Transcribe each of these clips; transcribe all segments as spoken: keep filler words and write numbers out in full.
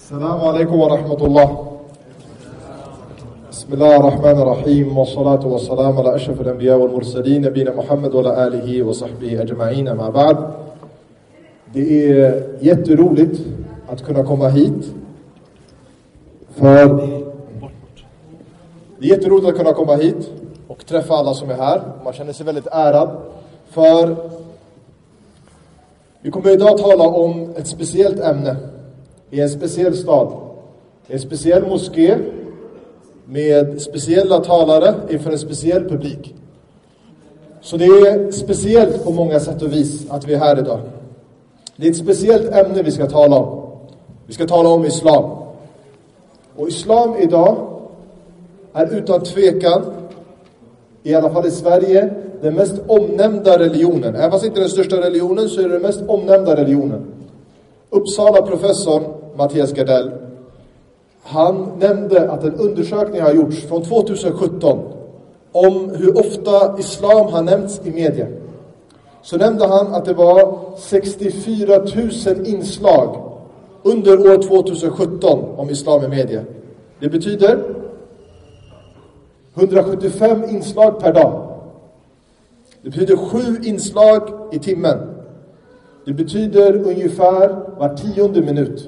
السلام عليكم ورحمة الله. بسم الله الرحمن الرحيم والصلاة والسلام على أشرف الأنبياء والمرسلين نبينا محمد وعلى آله وصحبه أجمعين أما بعد. Det är jätteroligt att kunna komma hit. För det är jätteroligt att kunna komma hit och träffa alla som är här. Man känner sig väldigt ärad. För vi kommer idag tala om ett speciellt ämne i en speciell stad. En speciell moské med speciella talare inför en speciell publik. Så det är speciellt på många sätt och vis att vi är här idag. Det är ett speciellt ämne vi ska tala om. Vi ska tala om islam. Och islam idag är utan tvekan, i alla fall i Sverige, den mest omnämnda religionen. Även fast inte den största religionen så är det den mest omnämnda religionen. Uppsala professor Mattias Gardell, han nämnde att en undersökning har gjorts från tjugohundrasjutton om hur ofta islam har nämnts i media. Så nämnde han att det var sextiofyra tusen inslag under år tjugohundrasjutton om islam i media. Det betyder hundrasjuttiofem inslag per dag. Det betyder sju inslag i timmen. Det betyder ungefär var tionde minut.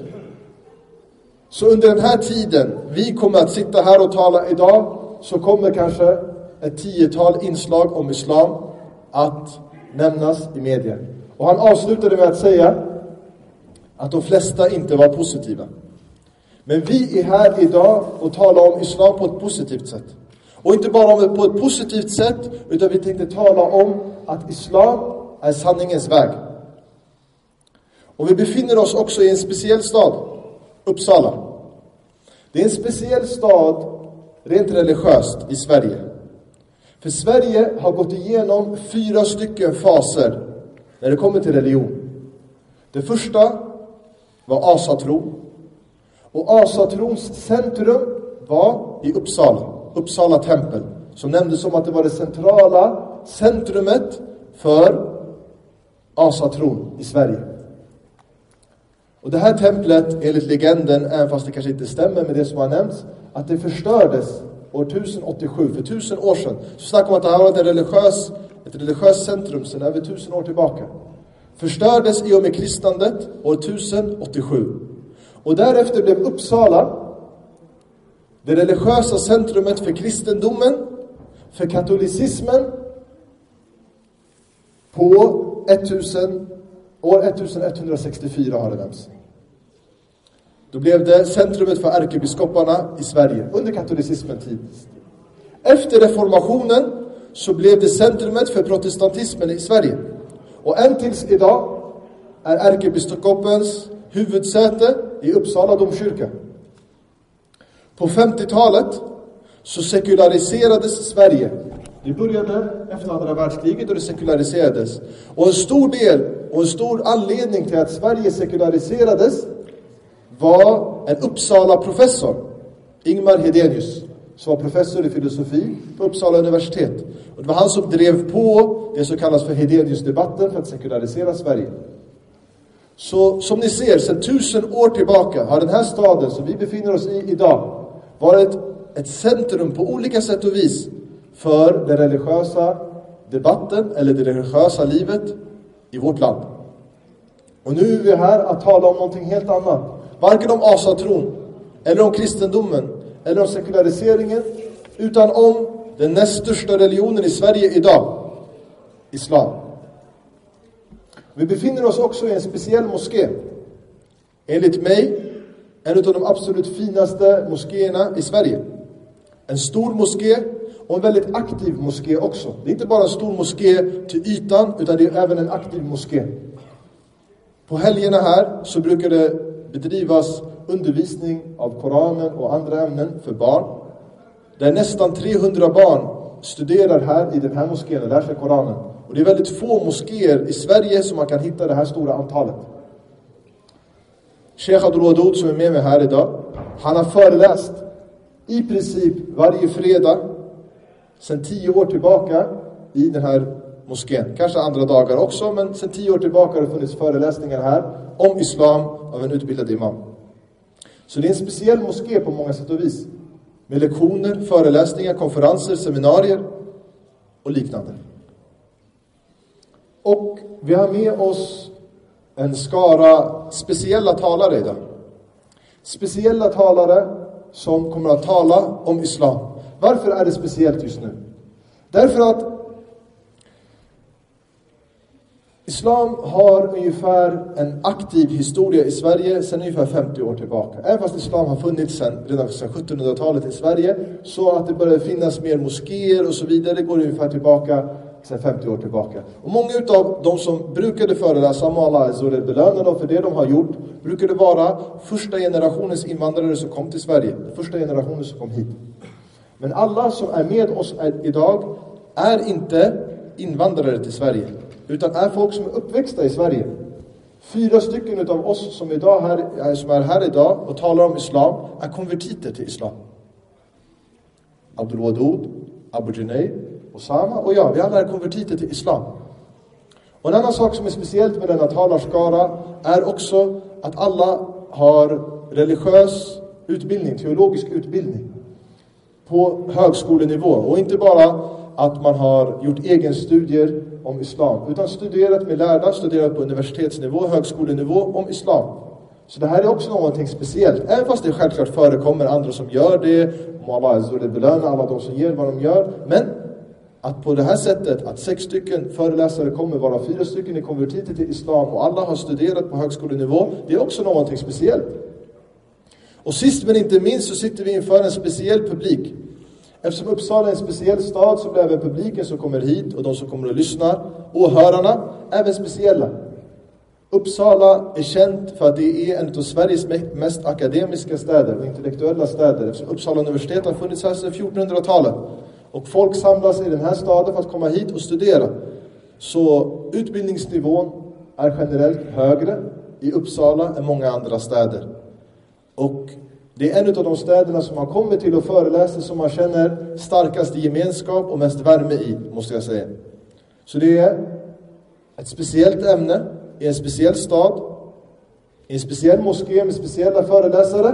Så under den här tiden vi kommer att sitta här och tala idag, så kommer kanske ett tiotal inslag om islam att nämnas i media. Och han avslutade med att säga att de flesta inte var positiva. Men vi är här idag och talar om islam på ett positivt sätt. Och inte bara om det på ett positivt sätt, utan vi tänkte tala om att islam är sanningens väg. Och vi befinner oss också i en speciell stad, Uppsala. Det är en speciell stad rent religiöst i Sverige. För Sverige har gått igenom fyra stycken faser när det kommer till religion. Det första var asatro. Och asatrons centrum var i Uppsala. Uppsala tempel. Som nämndes som att det var det centrala centrumet för asatron i Sverige. Och det här templet, enligt legenden, även fast det kanske inte stämmer med det som har nämnts, att det förstördes år tusen åttiosju, för tusen år sedan. Så snackar man att det här var ett religiös, ett religiöst centrum sedan över tusen år tillbaka. Förstördes i och med kristnandet år tusen åttiosju. Och därefter blev Uppsala det religiösa centrumet för kristendomen, för katolicismen på tusen, år elvahundrasextiofyra har det nämnts. Då blev det centrumet för ärkebiskoparna i Sverige under katolicismen tid. Efter reformationen så blev det centrumet för protestantismen i Sverige. Och än tills idag är ärkebiskopens huvudsäte i Uppsala domkyrka. På femtiotalet så sekulariserades Sverige. Det började efter andra världskriget och det sekulariserades. Och en stor del och en stor anledning till att Sverige sekulariserades var en Uppsala professor, Ingmar Hedenius, som var professor i filosofi på Uppsala universitet. Och det var han som drev på det som kallas för Hedenius-debatten för att sekularisera Sverige. Så som ni ser, sedan tusen år tillbaka har den här staden som vi befinner oss i idag varit ett centrum på olika sätt och vis för den religiösa debatten eller det religiösa livet i vårt land. Och nu är vi här att tala om någonting helt annat. Varken om asatron, eller om kristendomen, eller om sekulariseringen, utan om den näst största religionen i Sverige idag, islam. Vi befinner oss också i en speciell moské. Enligt mig, en av de absolut finaste moskéerna i Sverige. En stor moské och en väldigt aktiv moské också. Det är inte bara en stor moské till ytan, utan det är även en aktiv moské. På helgerna här så brukar det bedrivas undervisning av Koranen och andra ämnen för barn. Där nästan trehundra barn studerar här i den här moskén och lär sig Koranen. Och det är väldigt få moskéer i Sverige som man kan hitta det här stora antalet. Sheikh Abdul Wadud som är med mig här idag, han har föreläst i princip varje fredag sedan tio år tillbaka i den här moskén. Kanske andra dagar också, men sedan tio år tillbaka har det funnits föreläsningar här om islam av en utbildad imam. Så det är en speciell moské på många sätt och vis. Med lektioner, föreläsningar, konferenser, seminarier och liknande. Och vi har med oss en skara speciella talare idag. Speciella talare som kommer att tala om islam. Varför är det speciellt just nu? Därför att islam har ungefär en aktiv historia i Sverige sedan ungefär femtio år tillbaka. Även fast islam har funnits sedan, redan sedan sjuttonhundratalet i Sverige, så att det började finnas mer moskéer och så vidare, det går ungefär tillbaka sedan femtio år tillbaka. Och många av de som brukade föreläsa om Allah Azza wa Jalla, belöna dem för det de har gjort, brukade vara första generationens invandrare som kom till Sverige. Första generationen som kom hit. Men alla som är med oss idag är inte invandrare till Sverige, utan är folk som är uppväxta i Sverige. Fyra stycken av oss som, idag här, som är här idag och talar om islam är konvertiter till islam. Abdul Wadud, Abu Junaid, Osama och jag, vi alla är konvertiter till islam. Och en annan sak som är speciellt med denna talarskara är också att alla har religiös utbildning, teologisk utbildning på högskolenivå. Och inte bara att man har gjort egen studier om islam, utan studerat med lärda, studerat på universitetsnivå, högskolenivå om islam. Så det här är också någonting speciellt. Även fast det självklart förekommer andra som gör det, må Allah Azza wa Jalla belöna alla de som gör vad de gör. Men att på det här sättet, att sex stycken föreläsare kommer, vara fyra stycken är konvertiter till islam och alla har studerat på högskolenivå, det är också någonting speciellt. Och sist men inte minst så sitter vi inför en speciell publik. Eftersom Uppsala är en speciell stad så blir även publiken som kommer hit och de som kommer att lyssna, åhörarna, även speciella. Uppsala är känt för att det är en av Sveriges mest akademiska städer och intellektuella städer. Eftersom Uppsala universitet har funnits här sedan fjortonhundratalet. Och folk samlas i den här staden för att komma hit och studera. Så utbildningsnivån är generellt högre i Uppsala än många andra städer. Och det är en av de städerna som man kommer till och föreläser som man känner starkast i gemenskap och mest värme i, måste jag säga. Så det är ett speciellt ämne i en speciell stad, i en speciell moské med speciella föreläsare,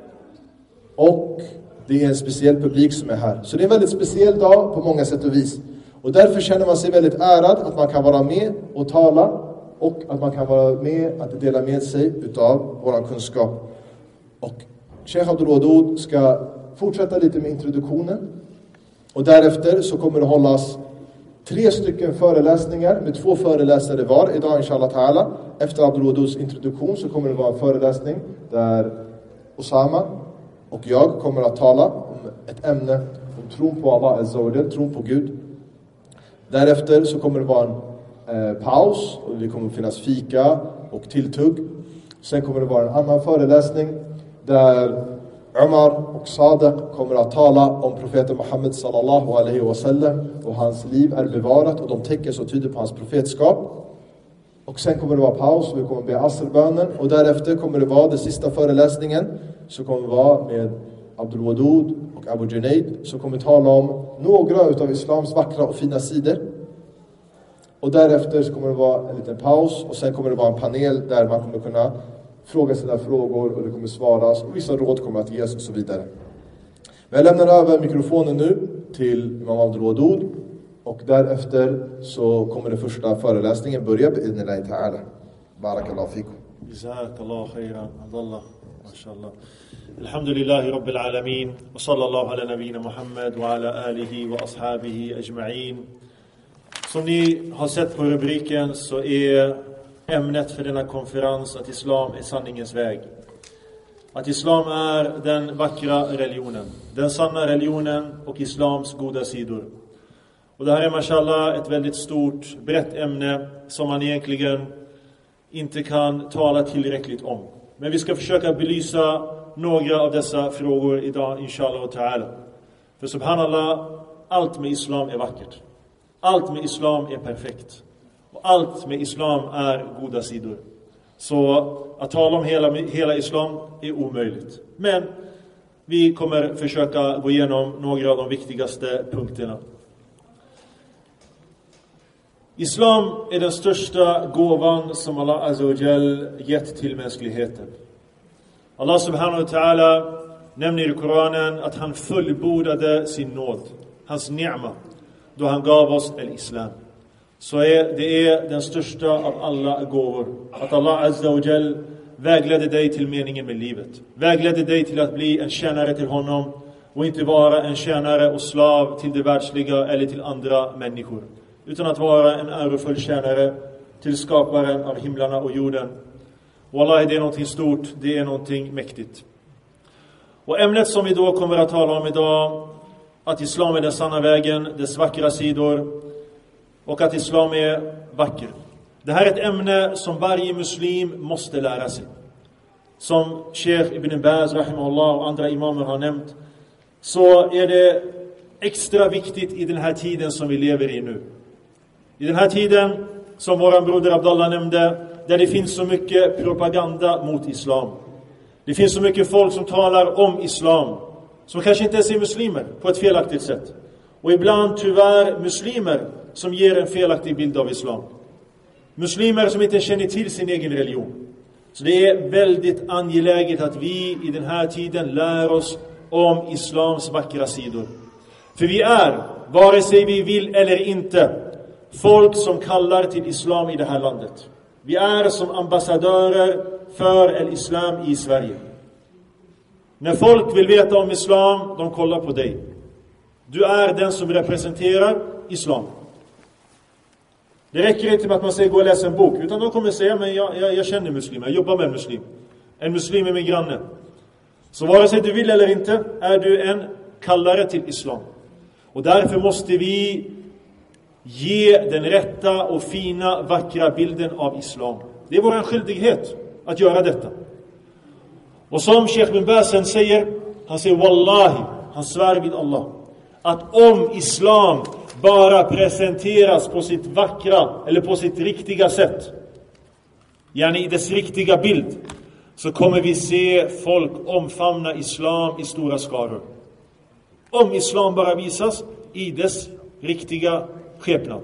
och det är en speciell publik som är här. Så det är en väldigt speciell dag på många sätt och vis. Och därför känner man sig väldigt ärad att man kan vara med och tala och att man kan vara med att dela med sig utav våran kunskap. Och Sheikh Abdul Wadud ska fortsätta lite med introduktionen. Och därefter så kommer det hållas tre stycken föreläsningar med två föreläsare var idag inshallah ta'ala. Efter Abdul Waduds introduktion så kommer det vara en föreläsning där Osama och jag kommer att tala om ett ämne om tron på Allah Azza wa Jalla, tron på Gud. Därefter så kommer det vara en eh, paus och det kommer att finnas fika och tilltugg. Sen kommer det vara en annan föreläsning där Umar och Sadiq kommer att tala om profeten Muhammed sallallahu alaihi wasallam och hans liv är bevarat och de tecken som tyder på hans profetskap. Och sen kommer det vara paus och vi kommer att be asrbönen och därefter kommer det vara den sista föreläsningen som kommer att vara med Abdul Wadud och Abu Junaid som kommer att tala om några utav islams vackra och fina sidor. Och därefter så kommer det vara en liten paus och sen kommer det vara en panel där man kommer kunna fråga sina frågor och det kommer svaras och vissa råd kommer att ges och så vidare. Men jag lämnar över mikrofonen nu till Imam Abdul Wadud och därefter så kommer den första föreläsningen börja bi'idhnillahi ta'ala. Barakallahu fikum. Jazakallahu khairan, Abdullah. MashaAllah. Alhamdulillahi Rabbil Alamin. Wa sallallahu ala nabina Muhammad wa ala alihi wa ashabihi ajma'in. Som ni har sett på rubriken så är ämnet för denna konferens att islam är sanningens väg. Att islam är den vackra religionen. Den sanna religionen och islams goda sidor. Och det här är mashallah ett väldigt stort, brett ämne som man egentligen inte kan tala tillräckligt om. Men vi ska försöka belysa några av dessa frågor idag inshallah och ta'ala. För subhanallah, allt med islam är vackert. Allt med islam är perfekt. Och allt med islam är goda sidor. Så att tala om hela, hela islam är omöjligt. Men vi kommer försöka gå igenom några av de viktigaste punkterna. Islam är den största gåvan som Allah Azza wa Jal gett till mänskligheten. Allah subhanahu wa ta'ala nämner i Koranen att han fullbordade sin nåd, hans ni'ma, då han gav oss el-Islam. Så är, det är den största av alla gåvor. Att Allah Azza wa Jal vägledde dig till meningen med livet. Vägledde dig till att bli en tjänare till honom och inte vara en tjänare och slav till det världsliga eller till andra människor. Utan att vara en ärofull tjänare till skaparen av himlarna och jorden. Wallahi, det är någonting stort, det är någonting mäktigt. Och ämnet som vi då kommer att tala om idag, att islam är den sanna vägen, dess vackra sidor, och att islam är vacker. Det här är ett ämne som varje muslim måste lära sig. Som Sheikh Ibn Baz, rahimahullah, och andra imamer har nämnt, så är det extra viktigt i den här tiden som vi lever i nu. I den här tiden, som våran broder Abdallah nämnde, där det finns så mycket propaganda mot islam. Det finns så mycket folk som talar om islam, som kanske inte ens är muslimer på ett felaktigt sätt. Och ibland tyvärr muslimer som ger en felaktig bild av islam. Muslimer som inte känner till sin egen religion. Så det är väldigt angeläget att vi i den här tiden lär oss om islams vackra sidor. För vi är, vare sig vi vill eller inte, folk som kallar till islam i det här landet. Vi är som ambassadörer för el-islam i Sverige. När folk vill veta om islam, de kollar på dig. Du är den som representerar islam. Det räcker inte med att man säger gå och läsa en bok, utan de kommer säga, men jag, jag, jag känner muslim, jag jobbar med en muslim. En muslim är min granne. Så vare sig du vill eller inte, är du en kallare till islam. Och därför måste vi ge den rätta och fina, vackra bilden av islam. Det är vår skyldighet att göra detta. Och som Sheikh bin Basen säger, han säger wallahi, han svär vid Allah, att om islam bara presenteras på sitt vackra eller på sitt riktiga sätt, gärna i dess riktiga bild, så kommer vi se folk omfamna islam i stora skaror. Om islam bara visas i dess riktiga skepnad.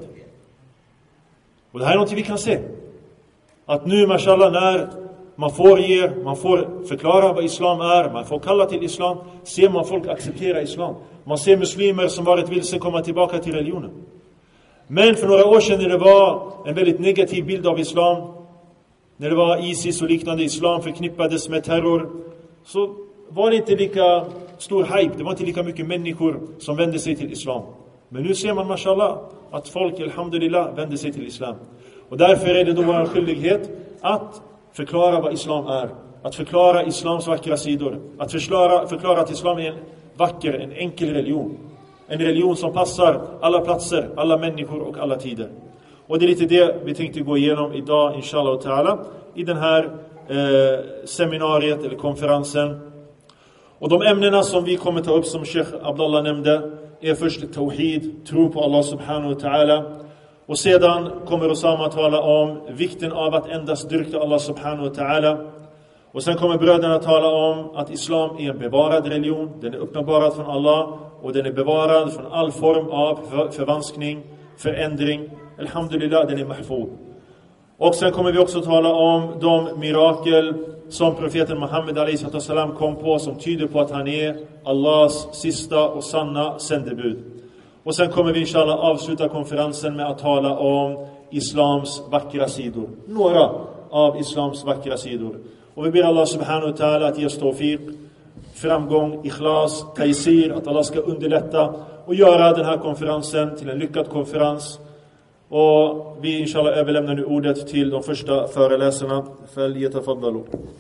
Och det här är något vi kan se. Att nu, mashallah, när man får ge, man får förklara vad islam är, man får kalla till islam, ser man folk acceptera islam. Man ser muslimer som varit vilse komma tillbaka till religionen. Men för några år sedan, när det var en väldigt negativ bild av islam, när det var ISIS och liknande, islam förknippades med terror, så var det inte lika stor hype, det var inte lika mycket människor som vände sig till islam. Men nu ser man, mashallah, att folk, alhamdulillah, vänder sig till islam. Och därför är det då vår skyldighet att förklara vad islam är. Att förklara islams vackra sidor. Att förklara, förklara att islam är en vacker, en enkel religion. En religion som passar alla platser, alla människor och alla tider. Och det är lite det vi tänkte gå igenom idag, inshallah ta'ala, i den här eh, seminariet eller konferensen. Och de ämnena som vi kommer ta upp, som Sheikh Abdallah nämnde, är först tawhid, tro på Allah subhanahu wa ta'ala. Och sedan kommer Osama tala om vikten av att endast dyrka Allah subhanahu wa ta'ala. Och sen kommer bröderna tala om att islam är en bevarad religion. Den är uppenbarad från Allah och den är bevarad från all form av förvanskning, förändring. Alhamdulillah, den är mahfud. Och sen kommer vi också tala om de mirakel som profeten Muhammed alayhi salam kom på, som tyder på att han är Allahs sista och sanna sändebud. Och sen kommer vi inshallah avsluta konferensen med att tala om islams vackra sidor. Några av islams vackra sidor. Och vi ber Allah subhanahu wa ta'ala att ge oss tawfiq, framgång, ikhlas, taysir, att Allah ska underlätta och göra den här konferensen till en lyckad konferens. Och vi inshallah överlämnar nu ordet till de första föreläsarna. Falyatafaddalu.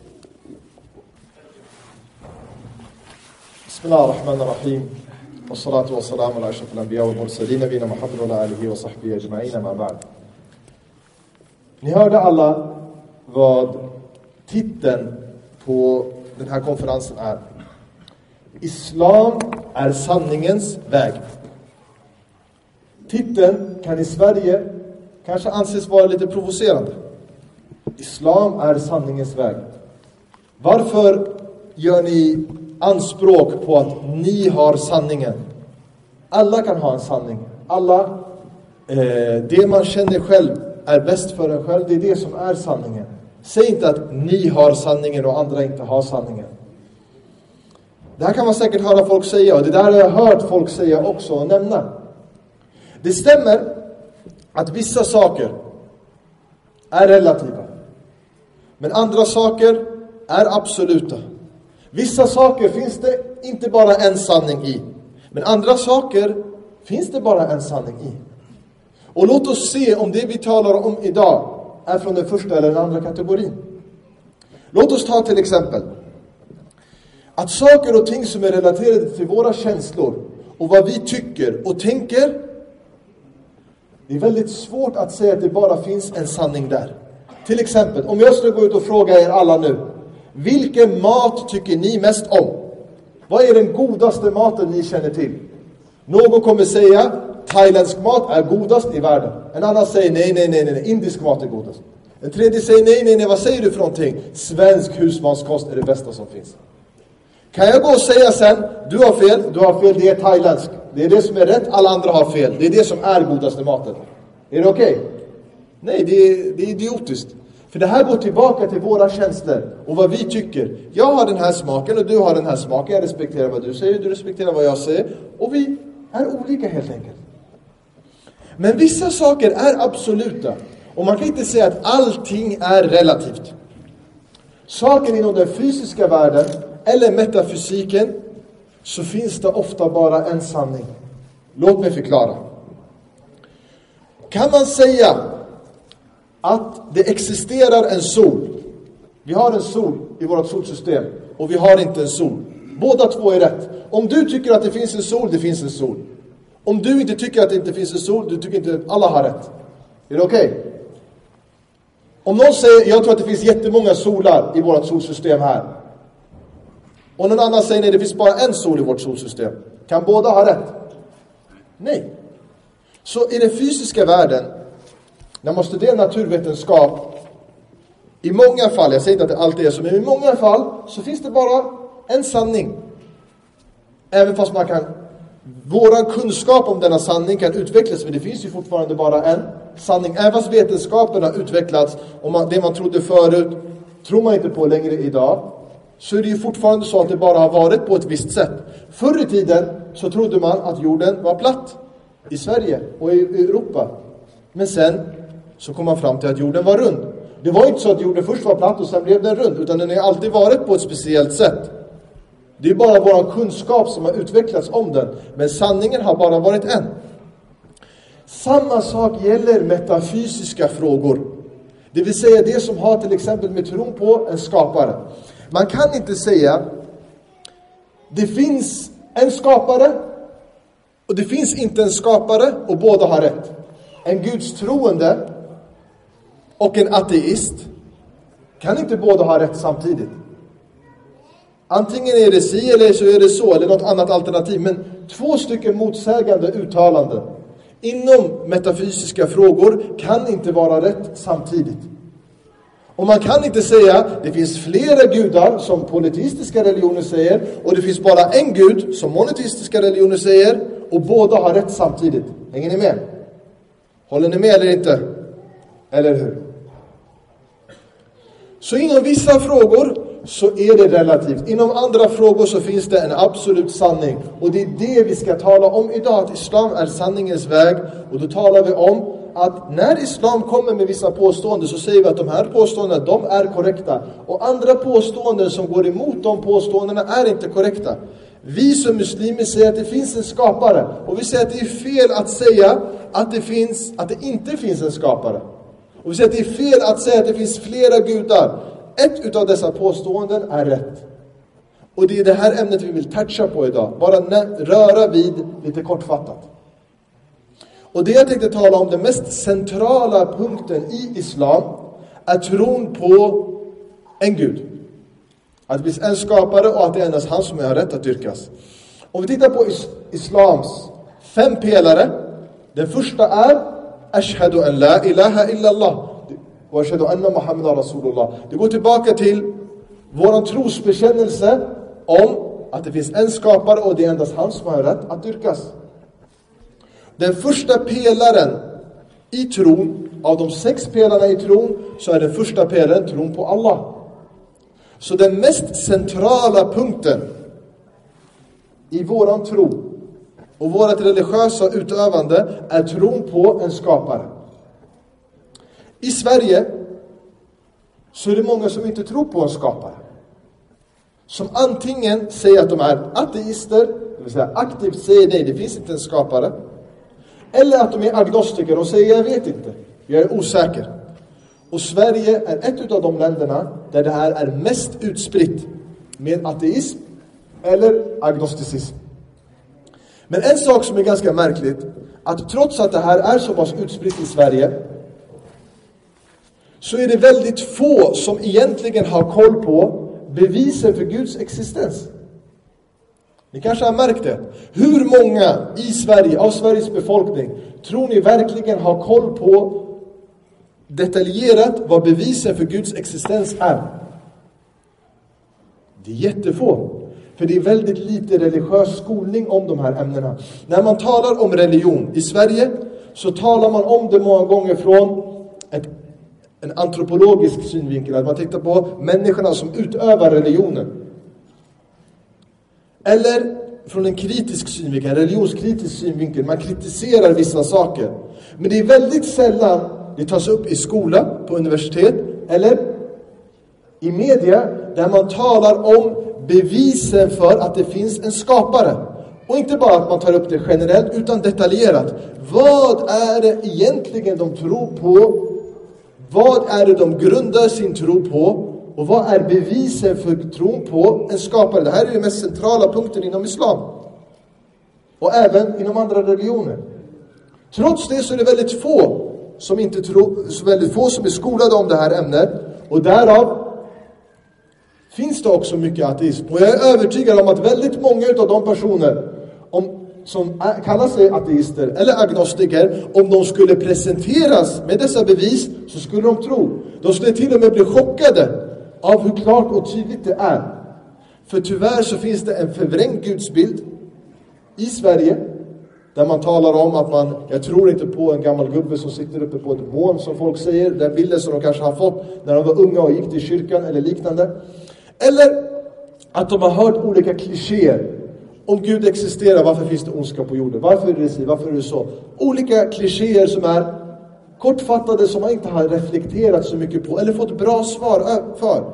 Bismillahirrahmanirrahim. Wassalatu wassalamu ala ashrafil anbiya wal mursalin nabiyina Muhammad wa ala alihi wa sahbihi ajma'in, amma ba'd. Ni hörde alla vad titeln på den här konferensen är. Islam är sanningens väg. Titeln kan i Sverige kanske anses vara lite provocerande. Islam är sanningens väg. Varför gör ni anspråk på att ni har sanningen? Alla kan ha en sanning. Alla, eh, det man känner själv är bäst för en själv, det är det som är sanningen. Säg inte att ni har sanningen och andra inte har sanningen. Det här kan man säkert höra folk säga, och det där har jag hört folk säga också och nämna. Det stämmer att vissa saker är relativa. Men andra saker är absoluta. Vissa saker finns det inte bara en sanning i. Men andra saker finns det bara en sanning i. Och låt oss se om det vi talar om idag är från den första eller den andra kategorin. Låt oss ta till exempel att saker och ting som är relaterade till våra känslor och vad vi tycker och tänker, det är väldigt svårt att säga att det bara finns en sanning där. Till exempel, om jag skulle gå ut och fråga er alla nu, vilken mat tycker ni mest om? Vad är den godaste maten ni känner till? Någon kommer säga, thailändsk mat är godast i världen. En annan säger, nej, nej, nej, nej, indisk mat är godast. En tredje säger, nej, nej, nej, vad säger du för någonting? Svensk husmanskost är det bästa som finns. Kan jag gå och säga sen, du har fel, du har fel, det är thailändsk. Det är det som är rätt, alla andra har fel. Det är det som är godaste maten. Är det okej? Okay? Nej, det är, det är idiotiskt. För det här går tillbaka till våra känslor och vad vi tycker. Jag har den här smaken och du har den här smaken. Jag respekterar vad du säger, du respekterar vad jag säger. Och vi är olika helt enkelt. Men vissa saker är absoluta. Och man kan inte säga att allting är relativt. Saker inom den fysiska världen eller metafysiken, så finns det ofta bara en sanning. Låt mig förklara. Kan man säga att det existerar en sol? Vi har en sol i vårt solsystem och vi har inte en sol. Båda två är rätt. Om du tycker att det finns en sol, det finns en sol. Om du inte tycker att det inte finns en sol, du tycker inte att alla har rätt. Är det okej? Okay? Om någon säger, jag tror att det finns jättemånga solar i vårt solsystem här. Och någon annan säger, nej, det finns bara en sol i vårt solsystem. Kan båda ha rätt? Nej. Så i den fysiska världen, när man studerar naturvetenskap, i många fall, jag säger inte att det alltid är så, men i många fall så finns det bara en sanning. Även fast man kan, våran kunskap om denna sanning kan utvecklas, men det finns ju fortfarande bara en sanning. Även fast vetenskapen har utvecklats och man, det man trodde förut tror man inte på längre idag, så är det ju fortfarande så att det bara har varit på ett visst sätt. Förr i tiden så trodde man att jorden var platt i Sverige och i Europa. Men sen så kom man fram till att jorden var rund. Det var inte så att jorden först var platt och sen blev den rund, utan den har alltid varit på ett speciellt sätt. Det är bara vår kunskap som har utvecklats om den. Men sanningen har bara varit en. Samma sak gäller metafysiska frågor. Det vill säga det som har till exempel med tron på en skapare. Man kan inte säga det finns en skapare och det finns inte en skapare och båda har rätt. En gudstroende och en ateist kan inte båda ha rätt samtidigt. Antingen är det si eller så är det så, eller något annat alternativ. Men två stycken motsägande uttalanden inom metafysiska frågor kan inte vara rätt samtidigt. Och man kan inte säga det finns flera gudar som politeistiska religioner säger och det finns bara en gud som monoteistiska religioner säger och båda har rätt samtidigt. Hänger ni med? Håller ni med eller inte? Eller hur? Så inom vissa frågor så är det relativt. Inom andra frågor så finns det en absolut sanning. Och det är det vi ska tala om idag. Att islam är sanningens väg. Och då talar vi om att när islam kommer med vissa påståenden så säger vi att de här påståendena, de är korrekta. Och andra påståenden som går emot de påståendena är inte korrekta. Vi som muslimer säger att det finns en skapare. Och vi säger att det är fel att säga att det, finns, att det inte finns en skapare. Och vi säger att det är fel att säga att det finns flera gudar. Ett utav dessa påståenden är rätt. Och det är det här ämnet vi vill toucha på idag. Bara röra vid lite kortfattat. Och det jag tänkte tala om, den mest centrala punkten i islam, är tron på en gud. Att det finns en skapare och att det är endast han som har rätt att dyrkas. Om vi tittar på is- islams fem pelare. Den första är Ashhadu an la ilaha illallah wa ashhadu anna Muhammadan rasulullah. Det går tillbaka till våran trosbekännelse om att det finns en skapare och det är endast han som har rätt att dyrkas. Den första pelaren i tron av de sex pelarna i tron så är den första pelaren tron på Allah. Så den mest centrala punkten i våran tro och vårt religiösa utövande är tron på en skapare. I Sverige så är det många som inte tror på en skapare. Som antingen säger att de är ateister, det vill säga aktivt säger nej, det finns inte en skapare. Eller att de är agnostiker och säger jag vet inte, jag är osäker. Och Sverige är ett av de länderna där det här är mest utspritt med ateism eller agnosticism. Men en sak som är ganska märkligt, att trots att det här är så pass utspritt i Sverige så är det väldigt få som egentligen har koll på bevisen för Guds existens. Ni kanske har märkt det. Hur många i Sverige, av Sveriges befolkning, tror ni verkligen har koll på detaljerat vad bevisen för Guds existens är? Det är jättefå. För det är väldigt lite religiös skolning om de här ämnena. När man talar om religion i Sverige så talar man om det många gånger från ett, en antropologisk synvinkel. Att man tittar på människorna som utövar religionen. Eller från en kritisk synvinkel, en religionskritisk synvinkel. Man kritiserar vissa saker. Men det är väldigt sällan det tas upp i skola, på universitet eller i media där man talar om bevisen för att det finns en skapare. Och inte bara att man tar upp det generellt utan detaljerat. Vad är det egentligen de tror på? Vad är det de grundar sin tro på? Och vad är bevisen för tron på en skapare? Det här är den mest centrala punkten inom islam. Och även inom andra religioner. Trots det så är det väldigt få som inte tror, så väldigt få som är skolade om det här ämnet. Och därav finns det också mycket ateism. Och jag är övertygad om att väldigt många av de personer om, som är, kallar sig ateister eller agnostiker, om de skulle presenteras med dessa bevis så skulle de tro. De skulle till och med bli chockade av hur klart och tydligt det är. För tyvärr så finns det en förvrängd gudsbild i Sverige där man talar om att man, jag tror inte på en gammal gubbe som sitter uppe på ett mån som folk säger, den bilden som de kanske har fått när de var unga och gick till kyrkan eller liknande. Eller att de har hört olika klichéer. Om Gud existerar, varför finns det ondska på jorden? Varför är det så? Varför är det så? Olika klichéer som är kortfattade, som man inte har reflekterat så mycket på eller fått bra svar för.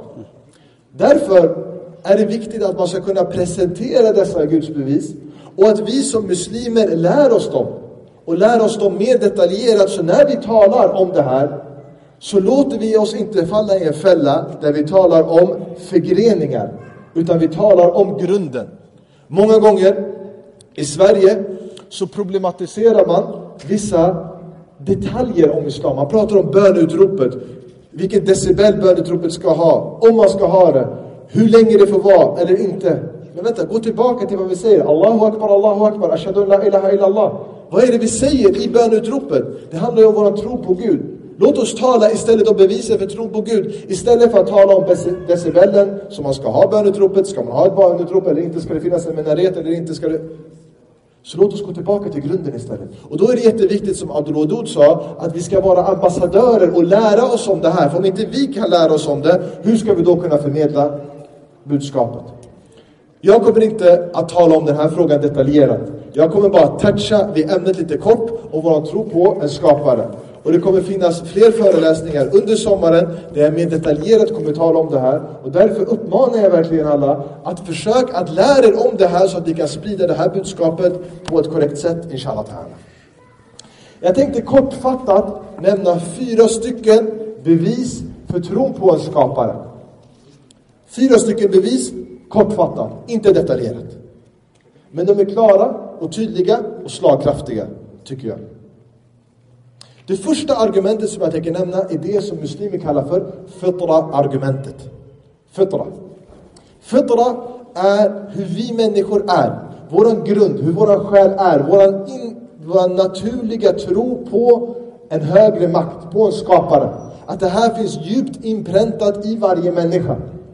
Därför är det viktigt att man ska kunna presentera dessa gudsbevis och att vi som muslimer lär oss dem och lär oss dem mer detaljerat, så när vi talar om det här så låter vi oss inte falla i en fälla där vi talar om förgreningar, utan vi talar om grunden. Många gånger i Sverige så problematiserar man vissa detaljer om islam. Man pratar om bönutropet, vilken decibel bönutropet ska ha, om man ska ha det, hur länge det får vara eller inte. Men vänta, gå tillbaka till vad vi säger. Allahu akbar, Allahu akbar, ashhadu an la ilaha illallah. Vad är det vi säger i bönutropet? Det handlar ju om vår tro på Gud. Låt oss tala istället om bevisen för tro på Gud. Istället för att tala om decibellen som man ska ha bönutropet. Ska man ha ett bönutrop eller inte? Ska det finnas en minaret eller inte? Ska det... Så låt oss gå tillbaka till grunden istället. Och då är det jätteviktigt, som Abdul Wadud sa, att vi ska vara ambassadörer och lära oss om det här. För om inte vi kan lära oss om det, hur ska vi då kunna förmedla budskapet? Jag kommer inte att tala om den här frågan detaljerat. Jag kommer bara att toucha vid ämnet lite kort och våran tro på en skapare. Och det kommer finnas fler föreläsningar under sommaren där jag mer detaljerat kommer tala om det här. Och därför uppmanar jag verkligen alla att försöka att lära er om det här så att ni kan sprida det här budskapet på ett korrekt sätt, inshallah ta'ala. Jag tänkte kortfattat nämna fyra stycken bevis för tron på en skapare. Fyra stycken bevis, kortfattat, inte detaljerat. Men de är klara och tydliga och slagkraftiga, tycker jag. Det första argumentet som jag tänker nämna är det som muslimer kallar för fitra-argumentet. Fitra. Fitra är hur vi människor är. Våran grund, hur våran själ är. Våran, in, våran naturliga tro på en högre makt, på en skapare. Att det här finns djupt inpräntat i varje människa.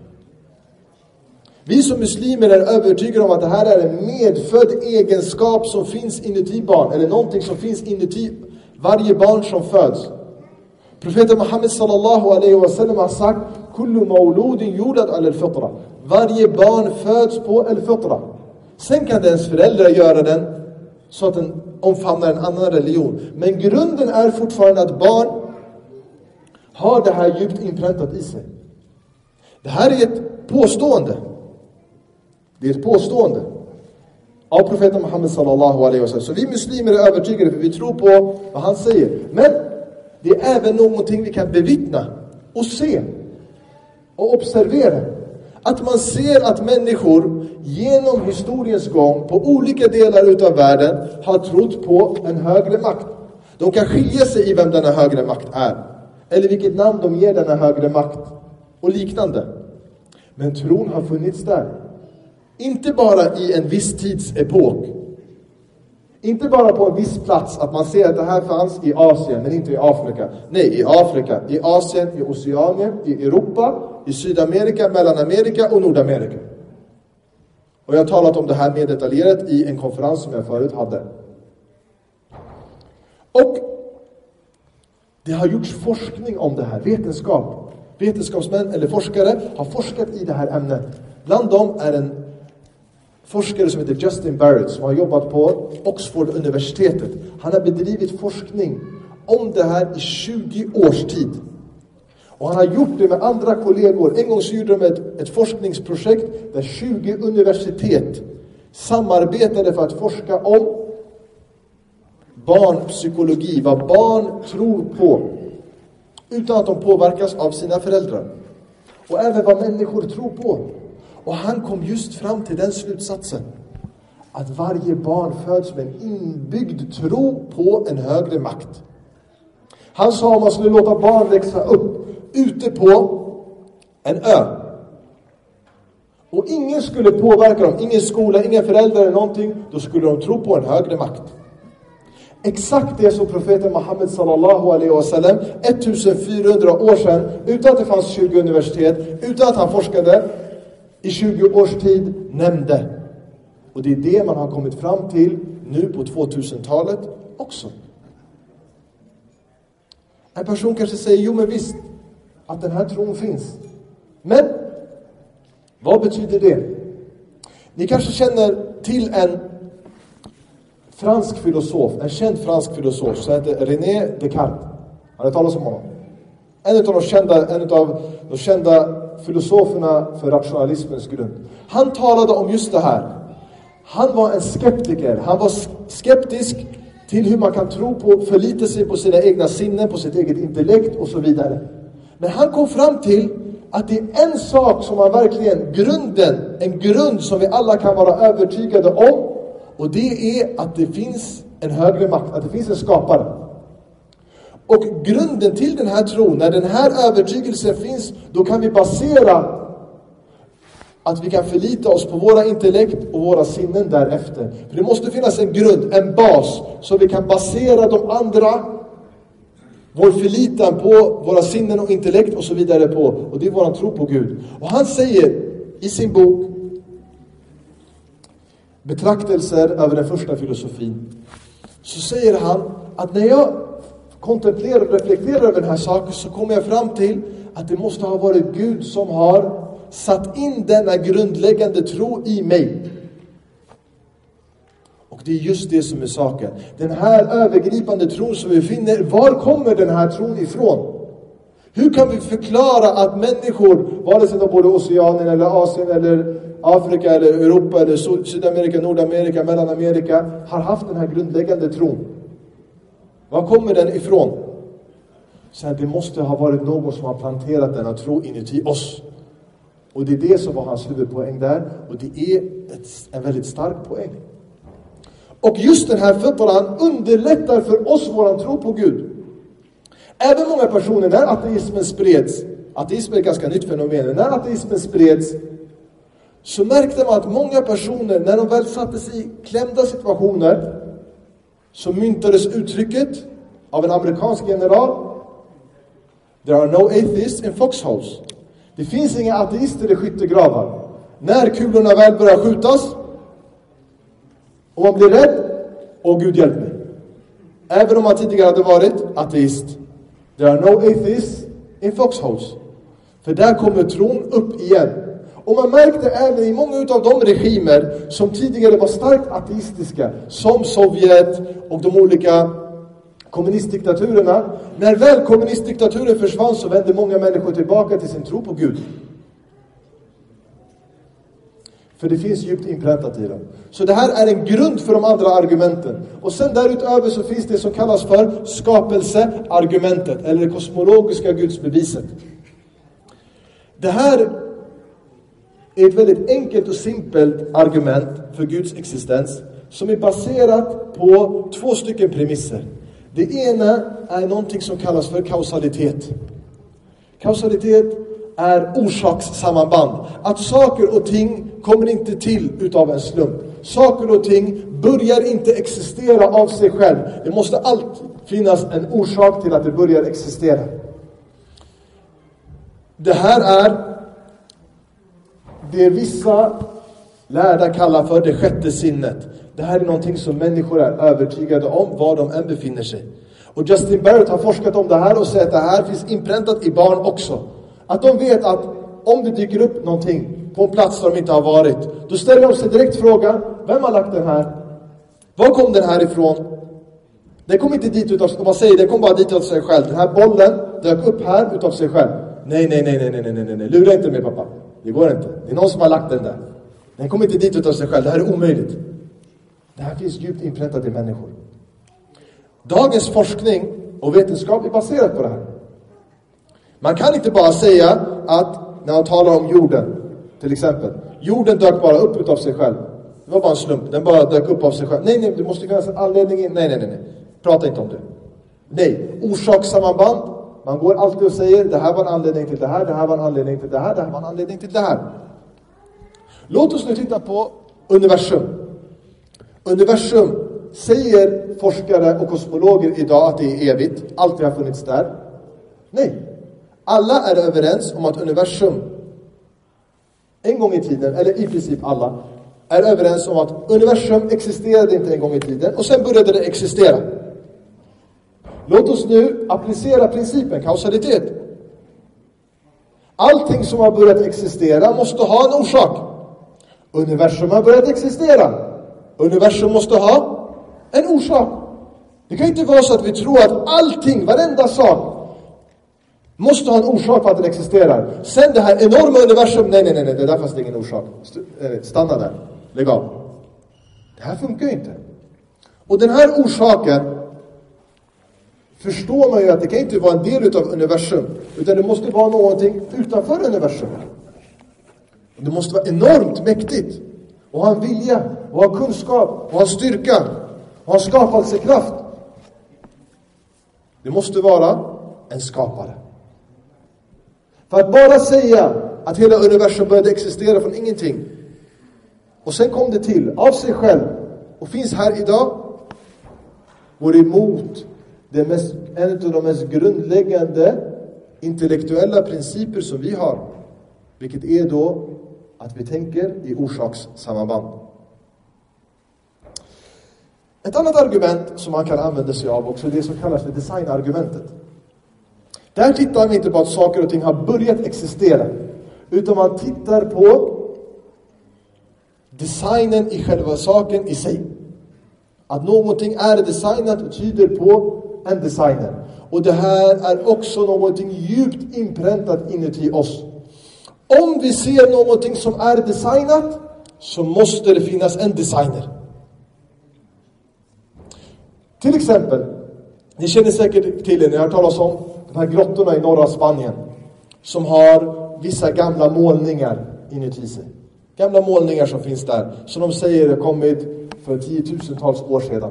Vi som muslimer är övertygade om att det här är en medfödd egenskap som finns inuti barn. Eller någonting som finns inuti varje barn som föds. Profeten Muhammed sallallahu alaihi wasallam har sagt: kullu mauludin yulad ala al-fitra. Varje barn föds på al-fitra. Sen kan dens föräldrar göra den så att den omfamnar en annan religion. Men grunden är fortfarande att barn har det här djupt inpräntat i sig. Det här är ett påstående. Det är ett påstående av profeten Muhammed sallallahu alaihi wasallam. Så vi muslimer är övertygade, för vi tror på vad han säger. Men det är även någonting vi kan bevittna och se och observera. Att man ser att människor genom historiens gång på olika delar utav världen har trott på en högre makt. De kan skilja sig i vem denna högre makt är. Eller vilket namn de ger denna högre makt. Och liknande. Men tron har funnits där. Inte bara i en viss tidsepok. Inte bara på en viss plats, att man ser att det här fanns i Asien men inte i Afrika. Nej, i Afrika, i Asien, i Oceanien, i Europa, i Sydamerika, Mellanamerika och Nordamerika. Och jag har talat om det här mer detaljerat i en konferens som jag förut hade. Och det har gjorts forskning om det här, vetenskap. Vetenskapsmän eller forskare har forskat i det här ämnet. Bland dem är en forskare som heter Justin Barrett, som har jobbat på Oxford-universitetet. Han har bedrivit forskning om det här i tjugo års tid. Och han har gjort det med andra kollegor. En gång så gjorde de ett, ett forskningsprojekt där tjugo universitet samarbetade för att forska om barnpsykologi, vad barn tror på, utan att de påverkas av sina föräldrar. Och även vad människor tror på. Och han kom just fram till den slutsatsen att varje barn föds med en inbyggd tro på en högre makt. Han sa om man skulle låta barn växa upp ute på en ö. Och ingen skulle påverka dem, ingen skola, inga föräldrar eller någonting, då skulle de tro på en högre makt. Exakt det som profeten Muhammed sallallahu alaihi wasallam fjortonhundra år sedan, utan att det fanns tjugo universitet, utan att han forskade i tjugo års tid, nämnde. Och det är det man har kommit fram till nu på tvåtusentalet också. En person kanske säger, jo men visst, att den här tron finns. Men, vad betyder det? Ni kanske känner till en fransk filosof, en känd fransk filosof som heter René Descartes. Har ni talat om honom? En av de kända, en av de kända filosoferna för rationalismens grund. Han talade om just det här. Han var en skeptiker. Han var skeptisk till hur man kan tro på, förlita sig på sina egna sinnen, på sitt eget intellekt och så vidare. Men han kom fram till att det är en sak som man verkligen, grunden, en grund som vi alla kan vara övertygade om. Och det är att det finns en högre makt, att det finns en skapare. Och grunden till den här tron, när den här övertygelsen finns, då kan vi basera att vi kan förlita oss på våra intellekt och våra sinnen därefter. För det måste finnas en grund, en bas, så vi kan basera de andra, vår förlitan på våra sinnen och intellekt och så vidare på. Och det är våran tro på Gud. Och han säger i sin bok Betraktelser över den första filosofin, så säger han att när jag kontemplerar och reflekterar över den här saken, så kommer jag fram till att det måste ha varit Gud som har satt in denna grundläggande tro i mig. Och det är just det som är saken. Den här övergripande tron som vi finner, var kommer den här tron ifrån? Hur kan vi förklara att människor, vare sig de bor i Oceanien eller Asien eller Afrika eller Europa eller Sydamerika, Nordamerika, Mellanamerika, har haft den här grundläggande tron? Var kommer den ifrån? Så det måste ha varit någon som har planterat denna tro inuti oss. Och det är det som var hans huvudpoäng där. Och det är ett, en väldigt stark poäng. Och just den här fitran underlättar för oss våran tro på Gud. Även många personer, när ateismen spreds, ateismen är ett ganska nytt fenomen, när ateismen spreds, så märkte man att många personer, när de väl satte sig i klämda situationer, så myntades uttrycket av en amerikansk general: there are no atheists in foxholes. Det finns inga ateister i skyttegravar. När kulorna väl börjar skjutas och man blir rädd, och Gud hjälp mig. Även om man tidigare hade varit ateist. There are no atheists in foxholes. För där kommer tron upp igen. Och man märkte även i många av de regimer som tidigare var starkt ateistiska, som Sovjet och de olika kommunistdiktaturerna, när väl kommunistdiktaturen försvann så vände många människor tillbaka till sin tro på Gud. För det finns djupt inpräntat i dem. Så det här är en grund för de andra argumenten. Och sen därutöver så finns det som kallas för skapelseargumentet, eller det kosmologiska gudsbeviset. Det här är ett väldigt enkelt och simpelt argument för Guds existens som är baserat på två stycken premisser. Det ena är någonting som kallas för kausalitet. Kausalitet är orsakssammanband. Att saker och ting kommer inte till utav en slump. Saker och ting börjar inte existera av sig själv. Det måste alltid finnas en orsak till att det börjar existera. Det här är det vissa lärda kallar för det sjätte sinnet. Det här är någonting som människor är övertygade om var de än befinner sig. Och Justin Barrett har forskat om det här och säger att det här finns inpräntat i barn också. Att de vet att om det dyker upp någonting på en plats där de inte har varit, då ställer de sig direkt frågan: vem har lagt den här? Var kom den här ifrån? Den kom inte dit utav, om man säger, den kom bara dit av sig själv. Den här bollen dök upp här utav sig själv. Nej, nej, nej, nej, nej, nej, nej, nej. Lura inte mig, pappa. Det går inte. Det är någon som har lagt den där. Den kommer inte dit utav sig själv. Det här är omöjligt. Det här finns djupt inpräntat i människor. Dagens forskning och vetenskap är baserat på det här. Man kan inte bara säga att när man talar om jorden, till exempel, jorden dök bara upp utav sig själv. Det var bara en slump. Den bara dök upp av sig själv. Nej, nej, det måste finnas en anledning. Nej, nej, nej, nej. Prata inte om det. Nej, orsakssammanband. Man går alltid och säger: det här var en anledning till det här, det här var en anledning till det här, det här var en anledning till det här. Låt oss nu titta på universum. Universum säger forskare och kosmologer idag att det är evigt, alltid har funnits där. Nej, alla är överens om att universum en gång i tiden, eller i princip alla, är överens om att universum existerade inte en gång i tiden och sen började det existera. Låt oss nu applicera principen kausalitet. Allting som har börjat existera måste ha en orsak. Universum har börjat existera. Universum måste ha en orsak. Det kan inte vara så att vi tror att allting, varenda sak, måste ha en orsak för att den existerar. Sen det här enorma universum, nej, nej, nej, det där fanns ingen orsak. Stanna där, lägg av. Det här funkar inte. Och den här orsaken förstår man ju att det kan inte vara en del av universum, utan det måste vara någonting utanför universum. Det måste vara enormt mäktigt och ha en vilja och ha kunskap och ha styrka och ha skapelsekraft. Det måste vara en skapare. För att bara säga att hela universum började existera från ingenting och sen kom det till av sig själv och finns här idag, går emot det mest, en av de mest grundläggande intellektuella principer som vi har, vilket är då att vi tänker i orsakssammanband. Ett annat argument som man kan använda sig av också är det som kallas för designargumentet. Där tittar vi inte på att saker och ting har börjat existera, utan man tittar på designen i själva saken i sig. Att någonting är designat tyder på en designer. Och det här är också någonting djupt inpräntat inuti oss. Om vi ser någonting som är designat, så måste det finnas en designer. Till exempel, ni känner säkert till det, ni har hört talas om de här grottorna i norra Spanien, som har vissa gamla målningar inuti sig. Gamla målningar som finns där, som de säger har kommit för tiotusentals år sedan.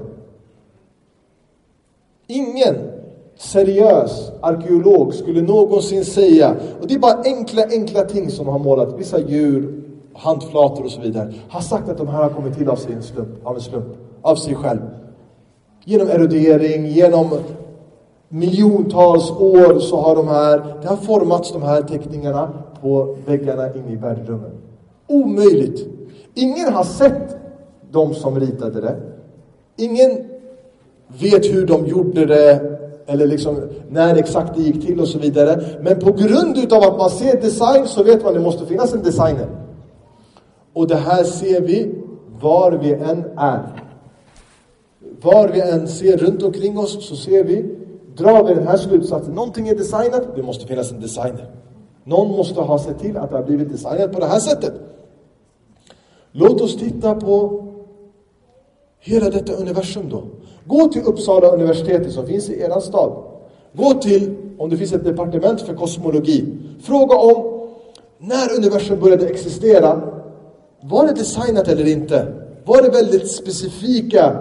Ingen seriös arkeolog skulle någonsin säga, och det är bara enkla, enkla ting som har målat, vissa djur, handflator och så vidare, har sagt att de här har kommit till av sig en slump, av en slump, av sig själv. Genom erodering, genom miljontals år så har de här, det har formats de här teckningarna på väggarna inne i bergrummen. Omöjligt. Ingen har sett de som ritade det. Ingen vet hur de gjorde det eller liksom när exakt det gick till och så vidare. Men på grund utav att man ser design så vet man att det måste finnas en designer. Och det här ser vi var vi än är. Var vi än ser runt omkring oss så ser vi, drar vi den här slutsatsen. Någonting är designat, det måste finnas en designer. Någon måste ha sett till att det har blivit designat på det här sättet. Låt oss titta på hela detta universum då. Gå till Uppsala universitetet som finns i er stad. Gå till, om det finns ett departement för kosmologi. Fråga om när universum började existera. Var det designat eller inte? Var det väldigt specifika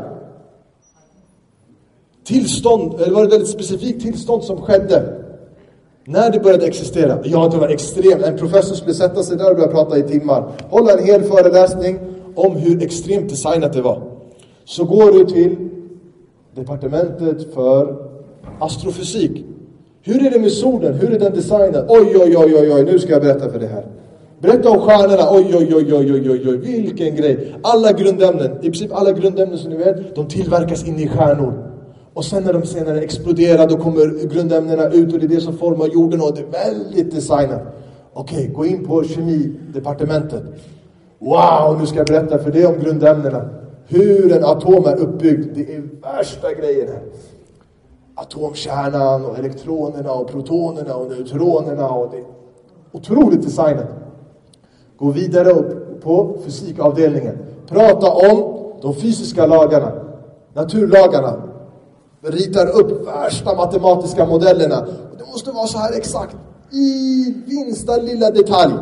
tillstånd, eller var det väldigt specifikt tillstånd som skedde när det började existera? Ja, det var extremt. En professor skulle sätta sig där och börja prata i timmar. Hålla en hel föreläsning om hur extremt designat det var. Så går du till departementet för astrofysik. Hur är det med solen? Hur är den designad? Oj, oj, oj, oj, oj, nu ska jag berätta för det här. Berätta om stjärnorna. Oj, oj, oj, oj, oj, oj, oj, vilken grej. Alla grundämnen, i princip alla grundämnen som ni vet, de tillverkas in i stjärnor. Och sen när de senare exploderar, då kommer grundämnena ut och det är det som formar jorden och det är väldigt designat. Okej, gå in på kemidepartementet. Wow, nu ska jag berätta för det om grundämnena. Hur en atom är uppbyggd, det är värsta grejen här. Atomkärnan och elektronerna och protonerna och neutronerna och det är otroligt designat. Gå vidare upp på fysikavdelningen. Prata om de fysiska lagarna, naturlagarna. Ritar upp värsta matematiska modellerna. Och det måste vara så här exakt i minsta lilla detalj.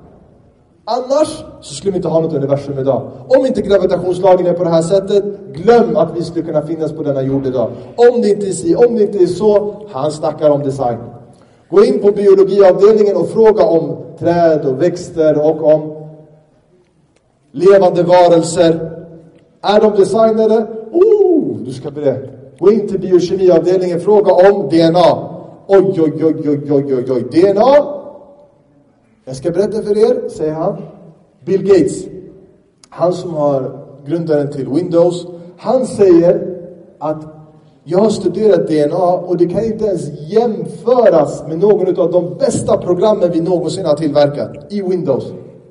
Annars så skulle vi inte ha något universum idag. Om inte gravitationslagen är på det här sättet, glöm att vi skulle kunna finnas på denna jord idag. Om det inte är så, om det inte är så, han snackar om design. Gå in på biologiavdelningen och fråga om träd och växter och om levande varelser. Är de designade? Oh, du ska bli det. Gå in till biokemiavdelningen och fråga om D N A. Oj, oj, oj, oj, oj, oj, oj. D N A. Jag ska berätta för er, säger han. Bill Gates, han som har grundaren till Windows, han säger att jag har studerat D N A och det kan inte ens jämföras med någon av de bästa programmen vi någonsin har tillverkat i Windows.